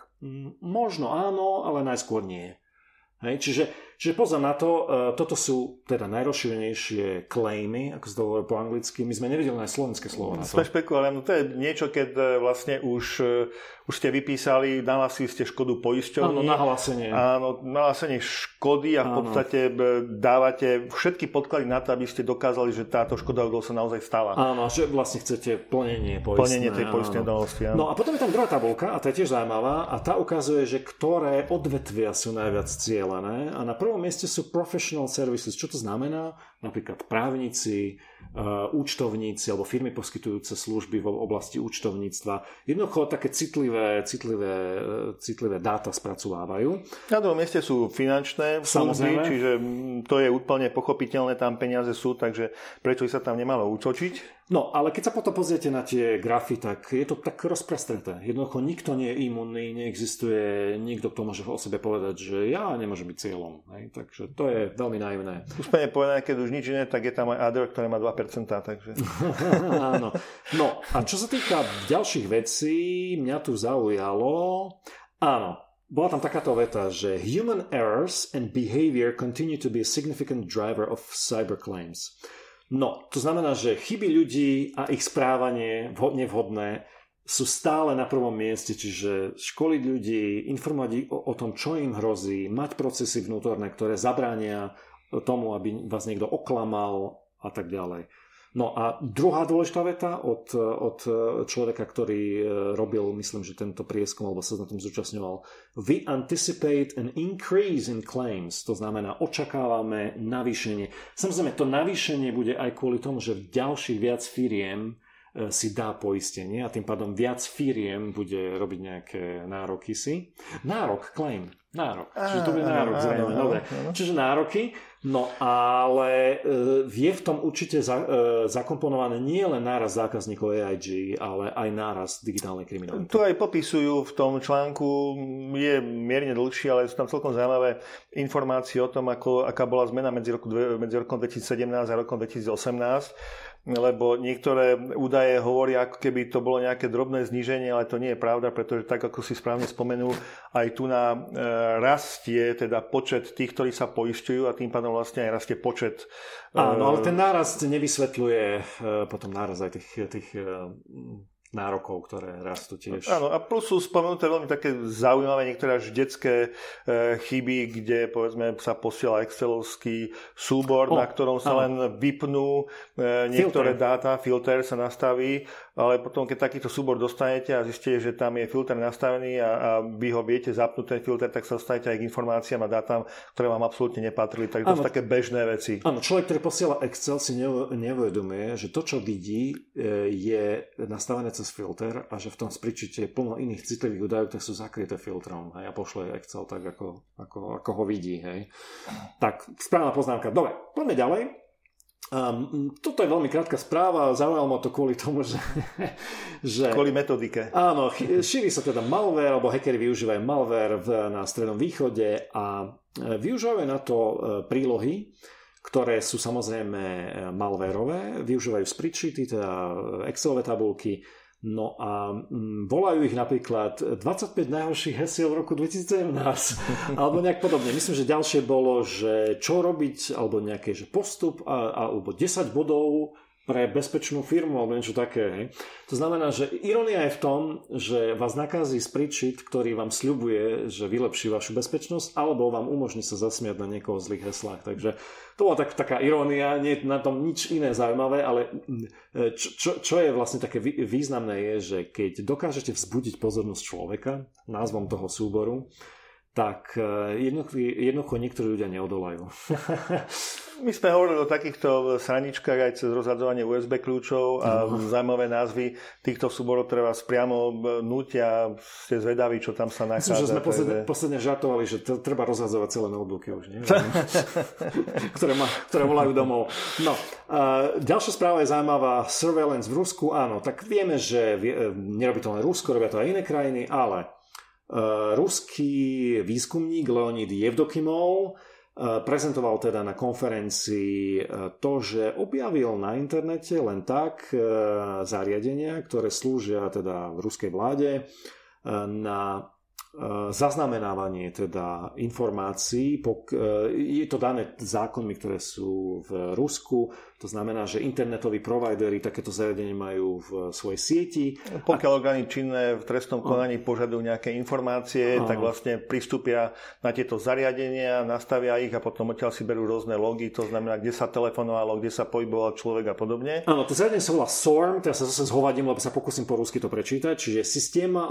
Speaker 1: možno áno, ale najskôr nie. Hej, čiže, čiže pozor na to, toto sú teda najrozšírenejšie claimy, ako sa to hovorí po anglicky. My sme nevideli aj slovenské slovo na to.
Speaker 2: Sme špekulovali, no to je niečo, keď vlastne už, už ste vypísali, nahlásili ste škodu poisťovni.
Speaker 1: Áno, nahlásenie.
Speaker 2: Áno, nahlásenie škody a v podstate dávate všetky podklady na to, aby ste dokázali, že táto škoda sa naozaj stala.
Speaker 1: Áno, že vlastne chcete plnenie poistné.
Speaker 2: Plnenie tej poistnej udalosti.
Speaker 1: No a potom je tam druhá tabuľka, a tá je tiež zaujímavá, a tá ukazuje, že ktoré odvetvia sú najviac cieľané. A na prvom mieste sú professional services. Čo to znamená? Napríklad právnici, uh, účtovníci alebo firmy poskytujúce služby v oblasti účtovníctva. Jednoducho také citlivé, citlivé, citlivé dáta spracovávajú.
Speaker 2: Na druhom mieste sú finančné služby, čiže to je úplne pochopiteľné, tam peniaze sú, takže prečo sa tam nemalo útočiť?
Speaker 1: No, ale keď sa potom pozriete na tie grafy, tak je to tak rozprestreté. Jednoducho nikto nie je imunný, neexistuje nikto, kto môže o sebe povedať, že ja nemôžem byť cieľom. Hej? Takže to je veľmi naivné.
Speaker 2: Úspene povedané, keď už nič iné, tak je tam aj other, ktoré má dva percentá. Takže...
Speaker 1: Áno. No, a čo sa týka ďalších vecí, mňa tu zaujalo... Áno, bola tam takáto veta, že human errors and behavior continue to be a significant driver of cyberclaims. No, to znamená, že chyby ľudí a ich správanie nevhodné sú stále na prvom mieste, čiže školiť ľudí, informovať o, o tom, čo im hrozí, mať procesy vnútorné, ktoré zabránia tomu, aby vás niekto oklamal a tak ďalej. No a druhá dôležitá veta od, od človeka, ktorý robil, myslím, že tento prieskum, alebo sa na tom zúčastňoval. We anticipate an increase in claims. To znamená, očakávame navýšenie. Samozrejme, to navýšenie bude aj kvôli tomu, že v ďalších viac firiem si dá poistenie a tým pádom viac firiem bude robiť nejaké nároky si. Nárok, claim. Nárok. Čiže to bude nárok, zrejme. Dobre. Čiže nároky. No ale e, je v tom určite za, e, zakomponované nie len nárast zákazníkov A I G, ale aj nárast digitálnej kriminality.
Speaker 2: Tu aj popisujú v tom článku, je mierne dlhší, ale sú tam celkom zaujímavé informácie o tom, ako, aká bola zmena medzi, roku, medzi rokom dvetisícsedemnásť a rokom dvetisícosemnásť. Lebo niektoré údaje hovoria, ako keby to bolo nejaké drobné zníženie, ale to nie je pravda, pretože tak, ako si správne spomenul, aj tu na e, rastie teda počet tých, ktorí sa poisťujú a tým pádom vlastne aj rastie počet. E,
Speaker 1: Áno, ale ten nárast nevysvetľuje e, potom nárast aj tých, tých e, nárokov, ktoré rastú tiež.
Speaker 2: Áno, a plus sú spomenuté veľmi také zaujímavé niektoré až detské e, chyby, kde povedzme sa posiela excelovský súbor, o, na ktorom sa áno. len vypnú e, niektoré filter. dáta, filter sa nastaví, ale potom, keď takýto súbor dostanete a zistíte, že tam je filter nastavený a, a vy ho viete zapnúť ten filter, tak sa dostanete aj k informáciám a dátam, ktoré vám absolútne nepatrili. Takže to sú také bežné veci.
Speaker 1: Áno, človek, ktorý posiela Excel, si neuvedomuje, že to, čo vidí, je nastavené cez filter a že v tom spričíte je plno iných citlivých údajov, ktoré sú zakryté filtrom. Hej, a pošle Excel tak, ako, ako, ako ho vidí. Hej. Tak, správna poznámka. Dobre, poďme ďalej. Um, toto je veľmi krátka správa, zaujalo ma to kvôli tomu, že, že...
Speaker 2: Kvôli metodike.
Speaker 1: Áno, šíri sa teda malware, alebo hackeri využívajú malware v, na Strednom východe a využívajú na to prílohy, ktoré sú samozrejme malwareové, využívajú spreadsheety, teda Excelové tabulky. No a mm, volajú ich napríklad dvadsaťpäť najhorších hesiel v roku dvetisícsedemnásť alebo nejak podobne. Myslím, že ďalšie bolo, že čo robiť, alebo nejaký že postup, a, alebo desať bodov pre bezpečnú firmu, alebo niečo také. Hej. To znamená, že irónia je v tom, že vás nakazí spričit, ktorý vám sľubuje, že vylepší vašu bezpečnosť, alebo vám umožní sa zasmiať na niekoho zlých heslách. Takže to bola tak, taká irónia, nie je na tom nič iné zaujímavé, ale čo, čo, čo je vlastne také významné je, že keď dokážete vzbudiť pozornosť človeka názvom toho súboru, tak jednoducho niektorí ľudia neodolajú.
Speaker 2: My sme hovorili o takýchto sraničkách aj cez rozhadzovanie ú es bé kľúčov a no. zaujímavé názvy týchto súborov, ktoré vás priamo nútia, ste zvedaví, čo tam sa nachádza.
Speaker 1: Myslím, že sme posledne, posledne žartovali, že to, treba rozhadzovať celé notebooky už, nie? ktoré, ma, ktoré volajú domov. No, a ďalšia správa je zaujímavá. Surveillance v Rusku, áno, tak vieme, že nerobí to len Rusko, robia to aj iné krajiny, ale Uh, ruský výskumník Leonid Jevdokimov uh, prezentoval teda na konferencii uh, to, že objavil na internete len tak uh, zariadenia, ktoré slúžia teda v ruskej vláde uh, na uh, zaznamenávanie teda informácií. Pok- uh, je to dané zákonmi, ktoré sú v Rusku. To znamená, že internetoví provideri takéto zariadenie majú v svojej sieti.
Speaker 2: Pokiaľ orgány činné v trestnom konaní požadujú nejaké informácie, Aha. tak vlastne pristúpia na tieto zariadenia, nastavia ich a potom odtiaľ si berú rôzne logy, to znamená, kde sa telefonovalo, kde sa pohyboval človek a podobne.
Speaker 1: Áno, to zariadenie sa volá es o er em, teraz sa zase zhovadím, lebo sa pokúsim po rusky to prečítať, čiže Systéma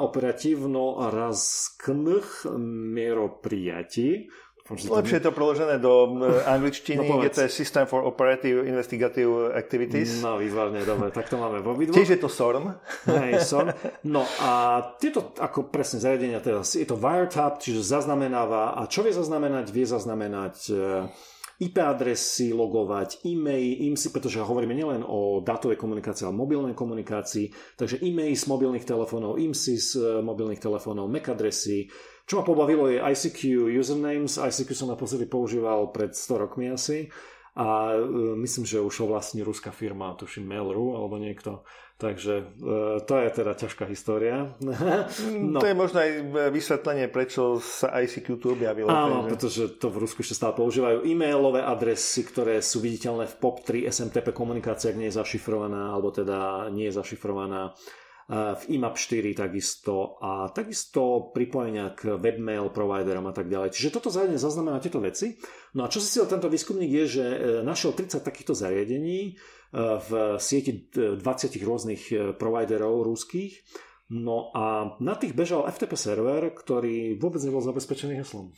Speaker 1: operatívno-razkných meroprijatí.
Speaker 2: Lepšie je to preložené do angličtiny, no, je to System for Operative Investigative Activities.
Speaker 1: No, výzvarne, dobre, tak to máme v obidvoch.
Speaker 2: Tiež je to es o er em.
Speaker 1: Hej, es o er em. No a tieto ako presne zariadenia, teda je to wiretap, čiže zaznamenáva, a čo vie zaznamenať? Vie zaznamenať í pé adresy, logovať, e-mail, IMSI, pretože hovoríme nielen o dátovej komunikácii, ale mobilnej komunikácii, takže e-mail z mobilných telefónov, IMSI z mobilných telefónov, em á cé adresy. Čo ma pobavilo je í cé kú usernames. í cé kú som naposledy používal pred sto rokmi asi a myslím, že už ho vlastní ruská firma, tuším Mail.ru alebo niekto. Takže to je teda ťažká história.
Speaker 2: No. To je možno aj vysvetlenie, prečo sa í cé kú tu objavilo.
Speaker 1: Áno, pretože to v Rusku ešte stále používajú. E-mailové adresy, ktoré sú viditeľné v pé ó pé tri es em té pé komunikácia, ak nie je zašifrovaná, alebo teda nie je zašifrovaná v í map štyri takisto a takisto pripojenia k webmail providerom a tak ďalej. Čiže toto zariadenie zaznamená tieto veci. No a čo si si tento výskumník je, že našiel tridsať takýchto zariadení v sieti dvadsať rôznych providerov ruských. No a na tých bežal ef té pé server, ktorý vôbec nebol zabezpečený heslom.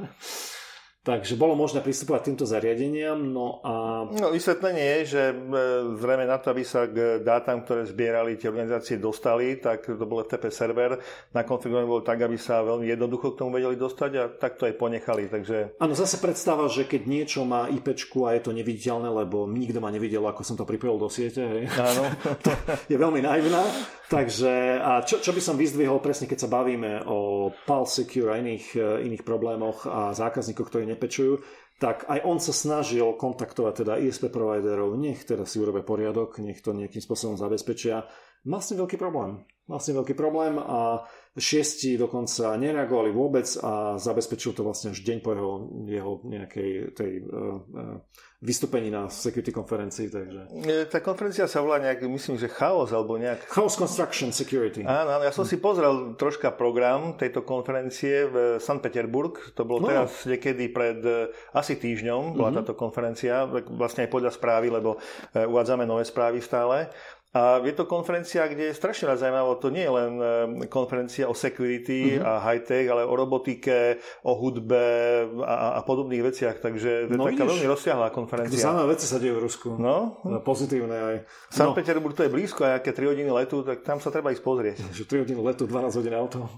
Speaker 1: Takže bolo možné pristupovať k týmto zariadeniam. No a...
Speaker 2: No, vysvetlenie je, že zrejme na to, aby sa k dátam, ktoré zbierali tie organizácie, dostali, tak to bol ef té pé server. Nakonfigurovaný bol tak, aby sa veľmi jednoducho k tomu vedeli dostať a tak to aj ponechali. Takže...
Speaker 1: Áno, zase predstava, že keď niečo má IPčku a je to neviditeľné, lebo nikto ma nevidel, ako som to pripojil do siete, hej.
Speaker 2: Áno.
Speaker 1: je veľmi naivná. Takže a čo, čo by som vyzdvihol presne, keď sa bavíme o Pulse Secure a iných, iných problémoch a zákazníkoch, ktorí nepečujú, tak aj on sa snažil kontaktovať teda í es pé providerov, nech teda si urobia poriadok, nech to nejakým spôsobom zabezpečia. Mal s tým veľký problém. Mal s tým veľký problém a šiesti dokonca nereagovali vôbec a zabezpečil to vlastne až deň po jeho, jeho nejakej tej uh, uh, vystúpení na security konferencii. Takže...
Speaker 2: Tá konferencia sa volá nejak, myslím, že Chaos alebo nejak...
Speaker 1: Chaos Construction Security.
Speaker 2: Áno, ja som si pozrel troška program tejto konferencie v Sankt Peterburg. To bolo no. teraz niekedy pred asi týždňom, bola mm-hmm. táto konferencia, vlastne aj podľa správy, lebo uvádzame nové správy stále. A je to konferencia, kde je strašne zaujímavé, to nie je len konferencia o security mm-hmm. a high-tech, ale o robotike, o hudbe a, a podobných veciach, takže to je no, taká veľmi rozsiahlá konferencia.
Speaker 1: Zaujímavé veci sa dejú v Rusku.
Speaker 2: No.
Speaker 1: Pozitívne aj.
Speaker 2: Sankt no. Peterburg to je blízko, a aké tri hodiny letu, tak tam sa treba ísť pozrieť.
Speaker 1: Že tri hodiny letu, dvanásť hodín auto.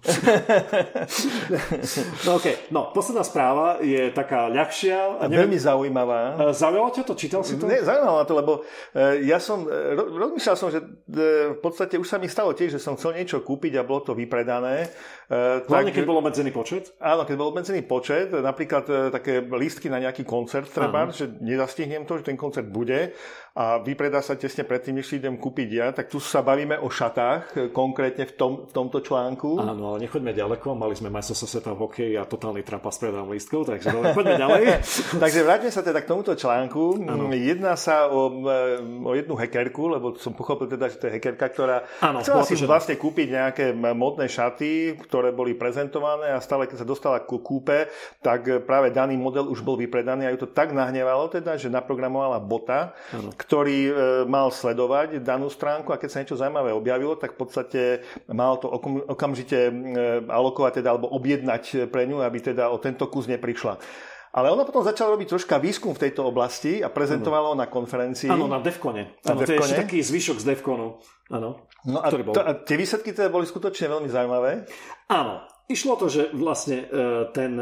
Speaker 1: no okej, okay. no posledná správa je taká ľahšia.
Speaker 2: A neviem, veľmi zaujímavá.
Speaker 1: Zaujalo ťa to? Čítal si to?
Speaker 2: Ne, zaujímavá to, lebo ja som rozmýšľal som, že v podstate už sa mi stalo tiež, že som chcel niečo kúpiť a bolo to vypredané.
Speaker 1: Hlavne, tak, keď bol obmedzený počet?
Speaker 2: Áno, keď bol obmedzený počet, napríklad také lístky na nejaký koncert treba, že nezastihnem to, že ten koncert bude a vypredá sa tesne predtým, než si idem kúpiť ja, tak tu sa bavíme o šatách, konkrétne v, tom, v tomto článku.
Speaker 1: Áno, ale nechoďme ďaleko, mali sme majstrovstvá sveta v hokeji a totálny trapas s predám lístkov, takže poďme ďalej.
Speaker 2: Takže vráťme sa teda k tomuto článku. Ano. Jedná sa o, o jednu hackerku, lebo som pochopil teda, že to je hackerka, ktorá ano, chcela si že... vlastne kúpiť nejaké modné šaty, ktoré boli prezentované a stále, keď sa dostala ku kúpe, tak práve daný model už bol vypredaný a ju to tak nahnevalo teda, že naprogramovala bota, ano. ktorý e, mal sledovať danú stránku a keď sa niečo zaujímavé objavilo, tak v podstate mal to okom, okamžite e, alokovať teda, alebo objednať pre ňu, aby teda o tento kus neprišla. Ale ona potom začala robiť troška výskum v tejto oblasti a prezentovala ho na konferencii.
Speaker 1: Áno, na Devcone. Áno, to je ešte taký zvyšok z Devconu. Áno.
Speaker 2: No a, to, a tie výsledky teda boli skutočne veľmi zaujímavé?
Speaker 1: Áno. Išlo to, že vlastne ten...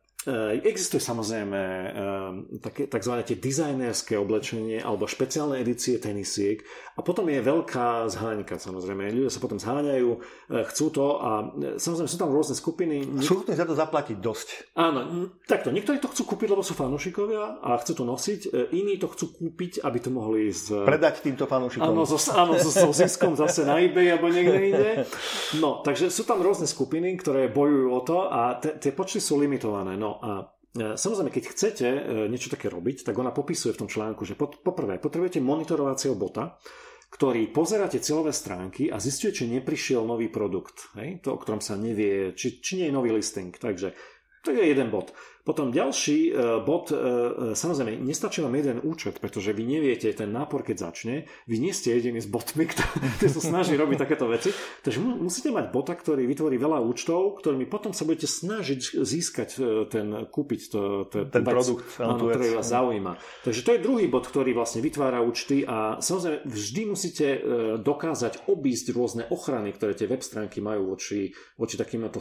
Speaker 1: Existuje samozrejme také, takzvané tie dizajnerské oblečenie alebo špeciálne edície tenisiek a potom je veľká zháňka samozrejme. Ľudia sa potom zháňajú, chcú to a samozrejme sú tam rôzne skupiny.
Speaker 2: Sú chcú za to zaplatiť dosť.
Speaker 1: Áno, takto. Niektorí to chcú kúpiť, lebo sú fanúšikovia a chcú to nosiť. Iní to chcú kúpiť, aby to mohli z...
Speaker 2: predať týmto fanúšikom.
Speaker 1: Áno, so, áno, so, so ziskom zase na eBay alebo niekde inde. No, takže sú tam rôzne skupiny, ktoré bojujú o to a te, tie počty sú limitované. No a samozrejme, keď chcete niečo také robiť, tak ona popisuje v tom článku, že poprvé potrebujete monitorovacieho bota, ktorý pozeráte cieľové stránky a zisťuje, či neprišiel nový produkt, hej? To, o ktorom sa nevie, či, či nie je nový listing. Takže to je jeden bod. Potom ďalší bod, samozrejme, nestačí vám jeden účet, pretože vy neviete ten nápor, keď začne. Vy nie ste jediní s botmi, ktorí sa snaží robiť takéto veci. Takže musíte mať bota, ktorý vytvorí veľa účtov, ktorými potom sa budete snažiť získať ten, kúpiť to, to,
Speaker 2: ten vec, produkt,
Speaker 1: áno, ktorý vás zaujíma. Takže to je druhý bod, ktorý vlastne vytvára účty a samozrejme vždy musíte dokázať obísť rôzne ochrany, ktoré tie web stránky majú voči, voči takýmto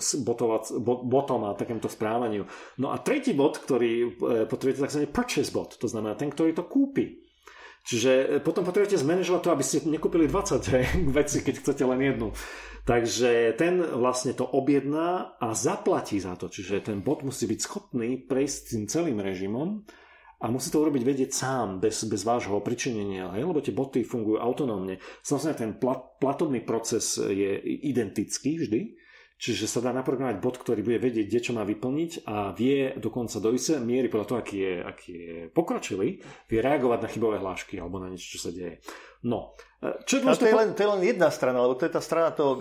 Speaker 1: botom a takémto správaniu. No a tretí bod, ktorý potrebujete tzv. Purchase bot, to znamená ten, ktorý to kúpi. Čiže potom potrebujete zmanažovať to, aby ste nekúpili dvadsať vecí, keď chcete len jednu. Takže ten vlastne to objedná a zaplatí za to. Čiže ten bot musí byť schopný prejsť tým celým režimom a musí to urobiť vedieť sám, bez, bez vášho pričinenia, hej? Lebo tie boty fungujú autonómne. Samozrejme, ten plat, platobný proces je identický vždy. Čiže sa dá naprogramovať bot, ktorý bude vedieť, kde čo má vyplniť a vie dokonca do istej miery podľa toho, aký je, aký je pokročilý, vie reagovať na chybové hlášky alebo na niečo, čo sa deje. No, čo je
Speaker 2: to, je len, to je len jedna strana, lebo to je tá strana toho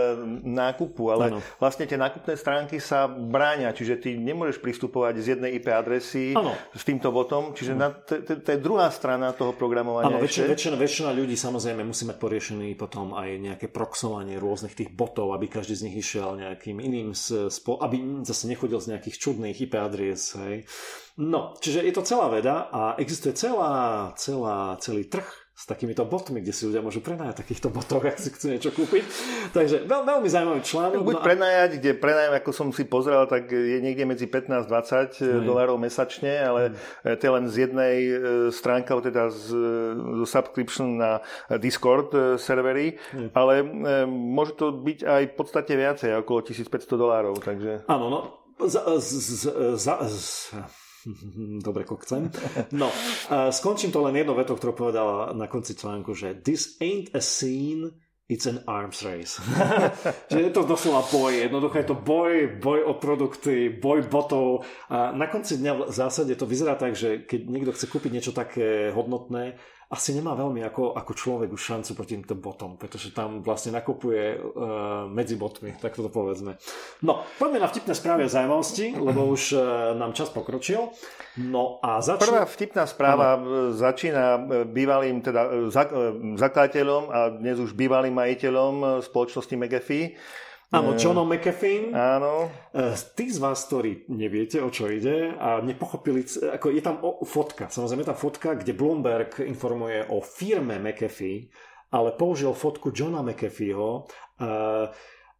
Speaker 2: nákupu, ale ano. Vlastne tie nákupné stránky sa bráňa, čiže ty nemôžeš pristupovať z jednej í pé adresy ano. S týmto botom, čiže na, to, to, to je druhá strana toho programovania.
Speaker 1: Áno, väčšina, väčšina, väčšina ľudí samozrejme musí mať poriešený potom aj nejaké proxovanie rôznych tých botov, aby každý z nich išiel nejakým iným, spo, aby zase nechodil z nejakých čudných í pé adries, hej. No, čiže je to celá veda a existuje celá, celá, celý trh s takýmito botmi, kde si ľudia môžu prenajať takýchto botov, ak si chcú niečo kúpiť. Takže veľ, veľmi zaujímavý článok.
Speaker 2: Buď no a... prenajať, kde prenajem, ako som si pozrel, tak je niekde medzi pätnásť dvadsať dolárov mesačne, ale mm. to je len z jednej stránky, teda z, z subscription na Discord servery, mm. ale môže to byť aj v podstate viacej, okolo tisícpäťsto dolárov. Takže...
Speaker 1: Áno, no. Za, z, za, z, Dobre, kokcem. No, uh, skončím to len jednou vetou, ktorú povedala na konci článku, že this ain't a scene, it's an arms race. Že je to doslova boj, jednoducho je to boj, boj o produkty, boj botov a na konci dňa v zásade to vyzerá tak, že keď niekto chce kúpiť niečo také hodnotné, asi nemá veľmi ako, ako človek už šancu proti týmto botom, pretože tam vlastne nakupuje uh, medzi botmi, tak toto povedzme. No, poďme na vtipné správy a zaujímavosti, lebo už uh, nám čas pokročil. No a začne...
Speaker 2: Prvá vtipná správa ano. Začína bývalým teda zakladateľom a dnes už bývalým majiteľom spoločnosti McAfee.
Speaker 1: Áno, Johnom McAfee.
Speaker 2: Áno.
Speaker 1: Tí z vás, ktorí neviete, o čo ide a nepochopili, ako je tam fotka, samozrejme je tam fotka, kde Bloomberg informuje o firme McAfee, ale použil fotku Johna McAfeeho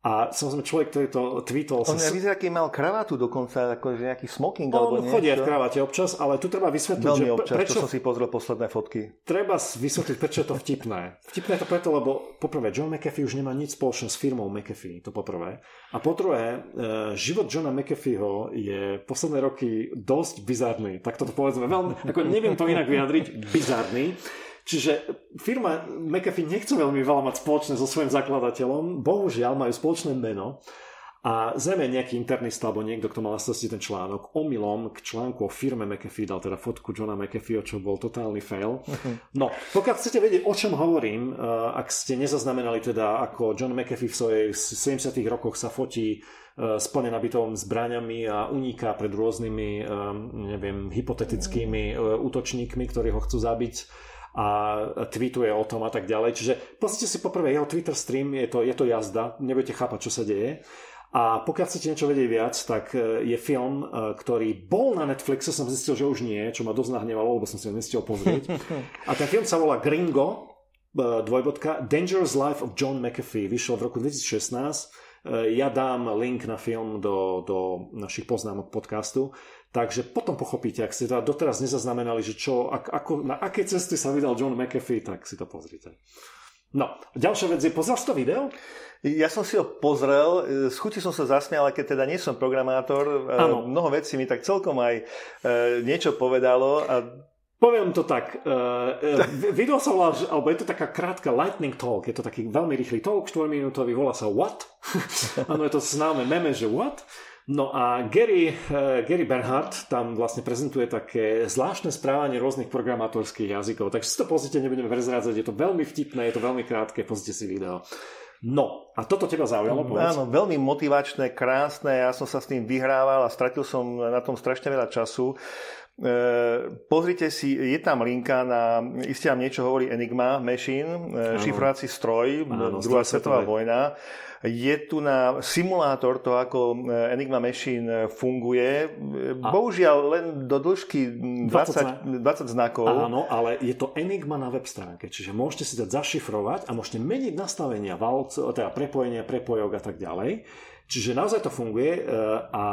Speaker 1: A samozrejme človek, ktorý to tweetol...
Speaker 2: On sa... vyzerá, aký mal kravatu dokonca, akože nejaký smoking alebo niečo.
Speaker 1: On chodí v kravate občas, ale tu treba vysvetliť,
Speaker 2: veľmi
Speaker 1: že...
Speaker 2: občas,
Speaker 1: prečo...
Speaker 2: to som si pozrel posledné fotky.
Speaker 1: Treba vysvetliť, prečo je to vtipné. Vtipné je to preto, lebo poprvé, John McAfee už nemá nič spoločné s firmou McAfee, to poprvé. A po druhé, život Johna McAfeeho je posledné roky dosť bizarný. Tak toto povedzme veľmi, ako neviem to inak vyjadriť, bizarný. Čiže firma McAfee nechce veľmi veľa mať spoločné so svojím zakladateľom. Bohužiaľ majú spoločné meno a zrejme nejaký internista alebo niekto, kto mal na starosti ten článok, omylom k článku o firme McAfee dal teda fotku Johna McAfeeho, čo bol totálny fail. No, pokiaľ chcete vedieť, o čom hovorím, ak ste nezaznamenali teda, ako John McAfee v svojej sedemdesiatych rokoch sa fotí s plne nabitou zbraňami a uniká pred rôznymi, neviem, hypotetickými útočníkmi, ktorí ho chcú zabiť, a tweetuje o tom a tak ďalej. Čiže pozrite si poprvé jeho Twitter stream, je to, je to jazda, nebudete chápať, čo sa deje. A pokiaľ chcete niečo vedieť viac, tak je film, ktorý bol na Netflixe, som zistil, že už nie, čo ma dosť nahnevalo, lebo som si ho nestiel pozrieť. A ten film sa volá Gringo, dvojbodka, Dangerous Life of John McAfee, vyšiel v roku dvetisícšestnásť. Ja dám link na film do, do našich poznámok podcastu. Takže potom pochopíte, ak ste teda doteraz nezaznamenali, že čo, ako, na aké cesty sa vydal John McAfee, tak si to pozrite. No, ďalšia vec je, pozrel si to video?
Speaker 2: Ja som si ho pozrel, z chuti som sa zasmial, aj keď teda nie som programátor. Ano. Mnoho vecí mi tak celkom aj niečo povedalo a
Speaker 1: poviem to tak, uh, video sa volá, alebo je to taká krátka lightning talk, je to taký veľmi rýchly talk, štvorminútový, volá sa What? Áno, je to známe meme, že What? No a Gary, uh, Gary Bernhardt tam vlastne prezentuje také zvláštne správanie rôznych programátorských jazykov, takže si to pozrite, nebudeme prezrádzať, je to veľmi vtipné, je to veľmi krátke, pozrite si video. No, a toto teba zaujalo, povedz?
Speaker 2: Áno, veľmi motivačné, krásne, ja som sa s tým vyhrával a stratil som na tom strašne veľa času. E, pozrite si, je tam linka na, iste vám niečo hovorí Enigma Machine, e, šifrovací stroj, áno, druhá svetová vojna. Je tu na simulátor to, ako Enigma Machine funguje. A bohužiaľ len do dĺžky dvadsať, dvadsať znakov.
Speaker 1: Áno, ale je to Enigma na web stránke, čiže môžete si dať zašifrovať a môžete meniť nastavenia valcov, teda prepojenia, prepojok a tak ďalej. Čiže naozaj to funguje a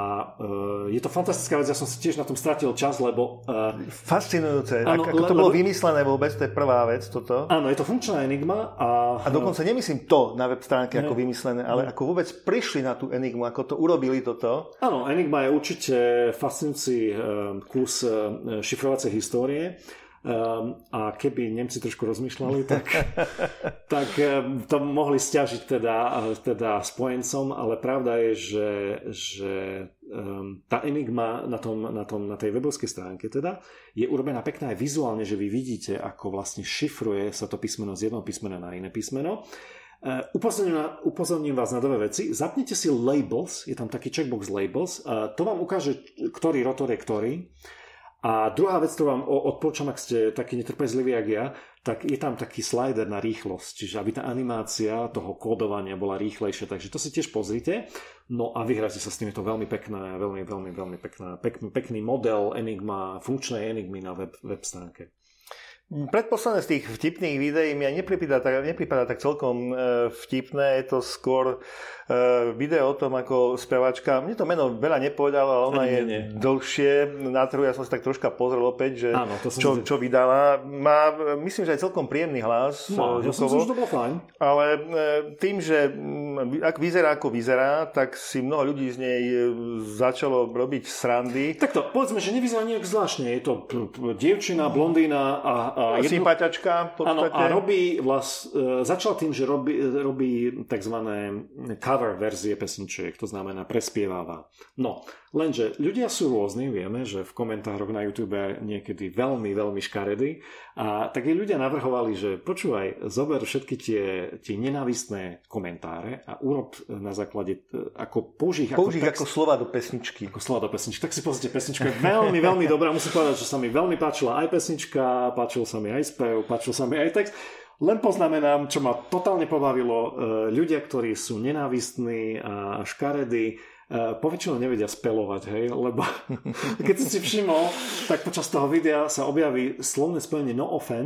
Speaker 1: je to fantastická vec. Ja som si tiež na tom stratil čas, lebo...
Speaker 2: Fascinujúce. Áno, ako to le, bolo vymyslené vôbec, to je prvá vec toto.
Speaker 1: Áno, je to funkčná Enigma. A,
Speaker 2: a dokonca nemyslím to na web stránke ne, ako vymyslené, ale ne. Ako vôbec prišli na tú Enigmu, ako to urobili toto.
Speaker 1: Áno, Enigma je určite fascinujúci kus šifrovacej histórie. Um, a keby Nemci trošku rozmýšľali, tak, tak um, to mohli stiažiť teda, teda spojencom, ale pravda je, že, že um, tá Enigma na, tom, na, tom, na tej webovskej stránke teda je urobená pekná aj vizuálne, že vy vidíte, ako vlastne šifruje sa to písmeno z jedného písmena na iné písmeno. Uh, upozorním, upozorním vás na dve veci. Zapnite si labels, je tam taký checkbox labels, uh, to vám ukáže, ktorý rotor je ktorý. A druhá vec, ktorú vám odporúčam, ak ste takí netrpezliví, jak ja, tak je tam taký slider na rýchlosť, čiže aby tá animácia toho kódovania bola rýchlejšia, takže to si tiež pozrite. No a vyhráte sa s tým, je to veľmi pekné, veľmi, veľmi, veľmi pekná, pek, pekný model Enigma, funkčnej Enigmy na web, web stránke.
Speaker 2: Predposledné z tých vtipných videí mi aj nepripadá tak, nepripadá tak celkom vtipné. Je to skôr video o tom, ako speváčka, mne to meno veľa nepovedalo, ale ona je nie. dlhšie na trhu. Ja som si tak troška pozrel opäť, že áno, čo, čo vydala. Má, myslím, že aj celkom príjemný hlas.
Speaker 1: No, ja som si, že to bolo fajn.
Speaker 2: Ale tým, že ak vyzerá ako vyzerá, tak si mnoho ľudí z nej začalo robiť srandy.
Speaker 1: Takto, povedzme, že nevyzerá nejak zvláštne. Je to dievčina, blondína a
Speaker 2: A jedno... sympatiačka v podstate.
Speaker 1: Áno, a robí vlast, uh, začal tým, že robí, robí takzvané cover verzie pesničiek, to znamená prespievava. No, lenže ľudia sú rôzni, vieme, že v komentároch na YouTube niekedy veľmi, veľmi škaredí a tak ľudia navrhovali, že počúvaj, zober všetky tie, tie nenávistné komentáre a urob na základe, ako použij
Speaker 2: ako, ako slova do pesničky.
Speaker 1: Ako slova do pesničky. Tak si pozrite, pesnička je veľmi, veľmi dobrá. Musím povedať, že sa mi veľmi páčila aj pesnička, páčil sa mi aj spev, páčil sa mi aj text. Len poznamenám, čo ma totálne pobavilo, ľudia, ktorí sú nenávistní a škaredí, poväčšinou nevedia spelovať, hej, lebo keď si si všimol, tak počas toho videa sa objaví slovné spojenie no offense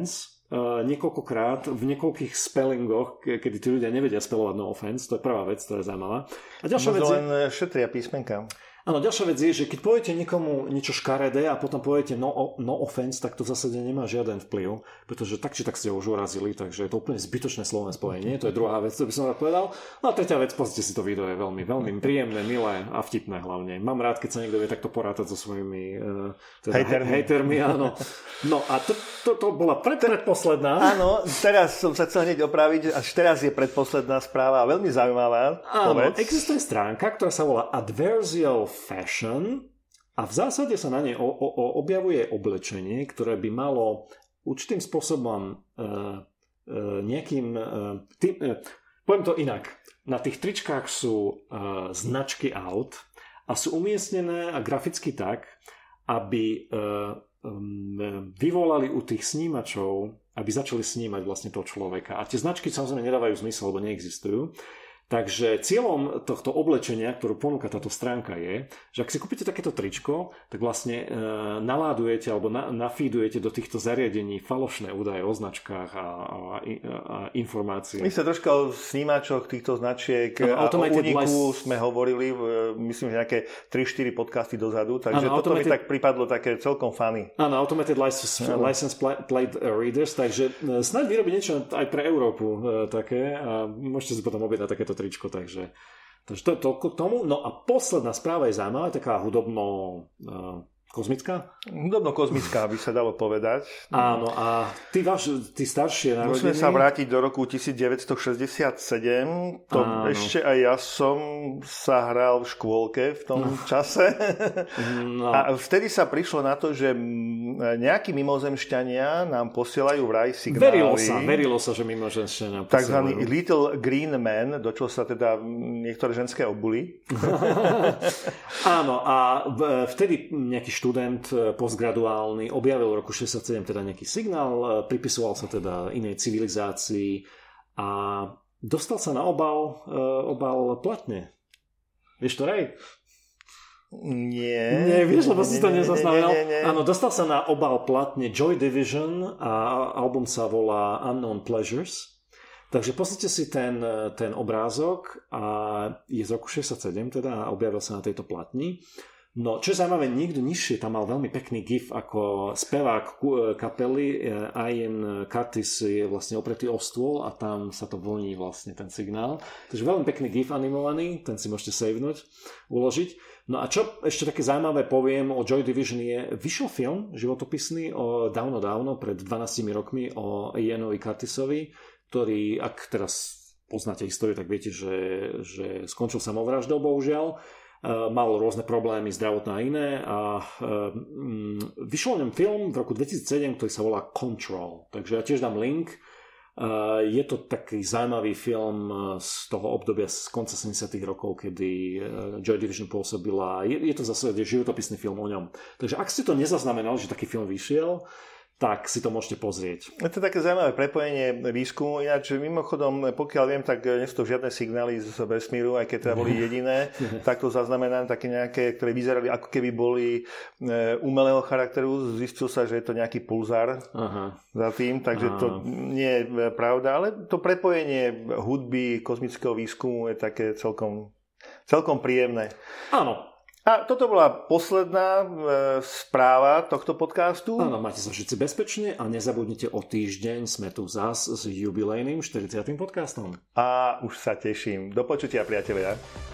Speaker 1: uh, niekoľkokrát v niekoľkých spellingoch, kedy tí ľudia nevedia spelovať no offense, to je prvá vec, to je zaujímavá. A ďalšia vec je...
Speaker 2: len šetria písmenka.
Speaker 1: Áno, ďalšia vec je, že keď poviete niekomu niečo škaredé a potom poviete no, no offense, tak to v zásade nemá žiaden vplyv, pretože tak či tak ste ho už urazili, takže je to úplne zbytočné slovné spojenie, to je druhá vec, to by som rád povedal. No a tretia vec, pozrite si to video, je veľmi, veľmi príjemné, milé a vtipné hlavne. Mám rád, keď sa niekto vie takto porátať so svojimi uh, teda hejtermi. hejtermi, áno. No a to, to, to bola pred, predposledná.
Speaker 2: Áno, teraz som sa chcel hneď opraviť, až teraz je predposledná správa, veľmi zaujímavá.
Speaker 1: Áno,
Speaker 2: povedz.
Speaker 1: Existuje stránka, ktorá sa volá Adversial Fashion a v zásade sa na nej o, o, objavuje oblečenie, ktoré by malo určitým spôsobom uh, uh, nejakým uh, tým, uh, poviem to inak, na tých tričkách sú uh, značky aut a sú umiestnené a graficky tak, aby uh, um, vyvolali u tých snímačov, aby začali snímať vlastne toho človeka. A tie značky samozrejme nedávajú zmysel, lebo neexistujú. Takže cieľom tohto oblečenia, ktorú ponúka táto stránka je, že ak si kúpite takéto tričko, tak vlastne e, naládujete alebo na, nafídujete do týchto zariadení falošné údaje o značkách a, a, a informácie.
Speaker 2: My sa troška o snímačoch týchto značiek no, a o úniku license... sme hovorili, myslím, že nejaké tri štyri podcasty dozadu, takže ano, toto automated... mi tak pripadlo také celkom funny.
Speaker 1: Áno, Automated License, license Plate Readers, takže snáď vyrobiť niečo aj pre Európu e, také a môžete si potom objednať takéto tričko, takže, takže to je toľko k tomu. No a posledná správa je zaujímavá, taká hudobno uh, kozmická.
Speaker 2: Hudobno-kozmická by sa dalo povedať.
Speaker 1: Áno, a ty, vaš, ty staršie narodiny...
Speaker 2: Musíme sa vrátiť do roku devätnásťstošesťdesiatsedem. To Áno. ešte aj ja som sa hral v škôlke v tom no. čase. No. A vtedy sa prišlo na to, že nejakí mimozemšťania nám posielajú vraj signály.
Speaker 1: Verilo sa, verilo sa, že mimozemšťania posielajú.
Speaker 2: Takzvaný Little Green Man, do čoho sa teda niektoré ženské obuli.
Speaker 1: Áno, a vtedy nejaký študent postgraduálny objavil v roku šesťdesiatsedem teda nejaký signál, pripisoval sa teda inej civilizácii a dostal sa na obal, obal platne. Vieš to, Rej?
Speaker 2: Nie.
Speaker 1: Nie, vieš, lebo si to nezaznamenal. Áno, dostal sa na obal platne Joy Division a album sa volá Unknown Pleasures. Takže pozrite si ten, ten obrázok a je z roku šesťdesiatsedem teda a objavil sa na tejto platni. No, čo je zaujímavé, niekto nižšie tam mal veľmi pekný gif, ako spevák kapely Ian Curtis je vlastne opretý o stôl a tam sa to vlní vlastne ten signál. Takže veľmi pekný gif animovaný, ten si môžete savenúť, uložiť. No a čo ešte také zaujímavé poviem o Joy Division je, vyšiel film životopisný o dávno dávno, pred dvanástimi rokmi o Ianovi Curtisovi, ktorý, ak teraz poznáte históriu, tak viete, že, že skončil samovraždou, bohužiaľ. Mal rôzne problémy zdravotné a iné a um, vyšiel o ňom film v roku dvetisícsedem, ktorý sa volá Control. Takže ja tiež dám link. Uh, je to taký zaujímavý film z toho obdobia z konca sedemdesiatych rokov, kedy uh, Joy Division pôsobila. Je, je to zase životopisný film o ňom. Takže ak ste to nezaznamenali, že taký film vyšiel, tak si to môžete pozrieť.
Speaker 2: Je to také zaujímavé prepojenie výskumu. Ináč, mimochodom, pokiaľ viem, tak nie sú to žiadne signály z vesmíru, aj keď teda boli jediné, tak to zaznamenám také nejaké, ktoré vyzerali ako keby boli umelého charakteru. Zistil sa, že je to nejaký pulzár Aha. za tým, takže Aha. to nie je pravda, ale to prepojenie hudby, kozmického výskumu je také celkom, celkom príjemné.
Speaker 1: Áno.
Speaker 2: A toto bola posledná e, správa tohto podcastu.
Speaker 1: Áno, máte sa všetci bezpečne a nezabudnite, o týždeň sme tu zás s jubilejným štyridsiatym podcastom.
Speaker 2: A už sa teším. Do počutia, priatelia.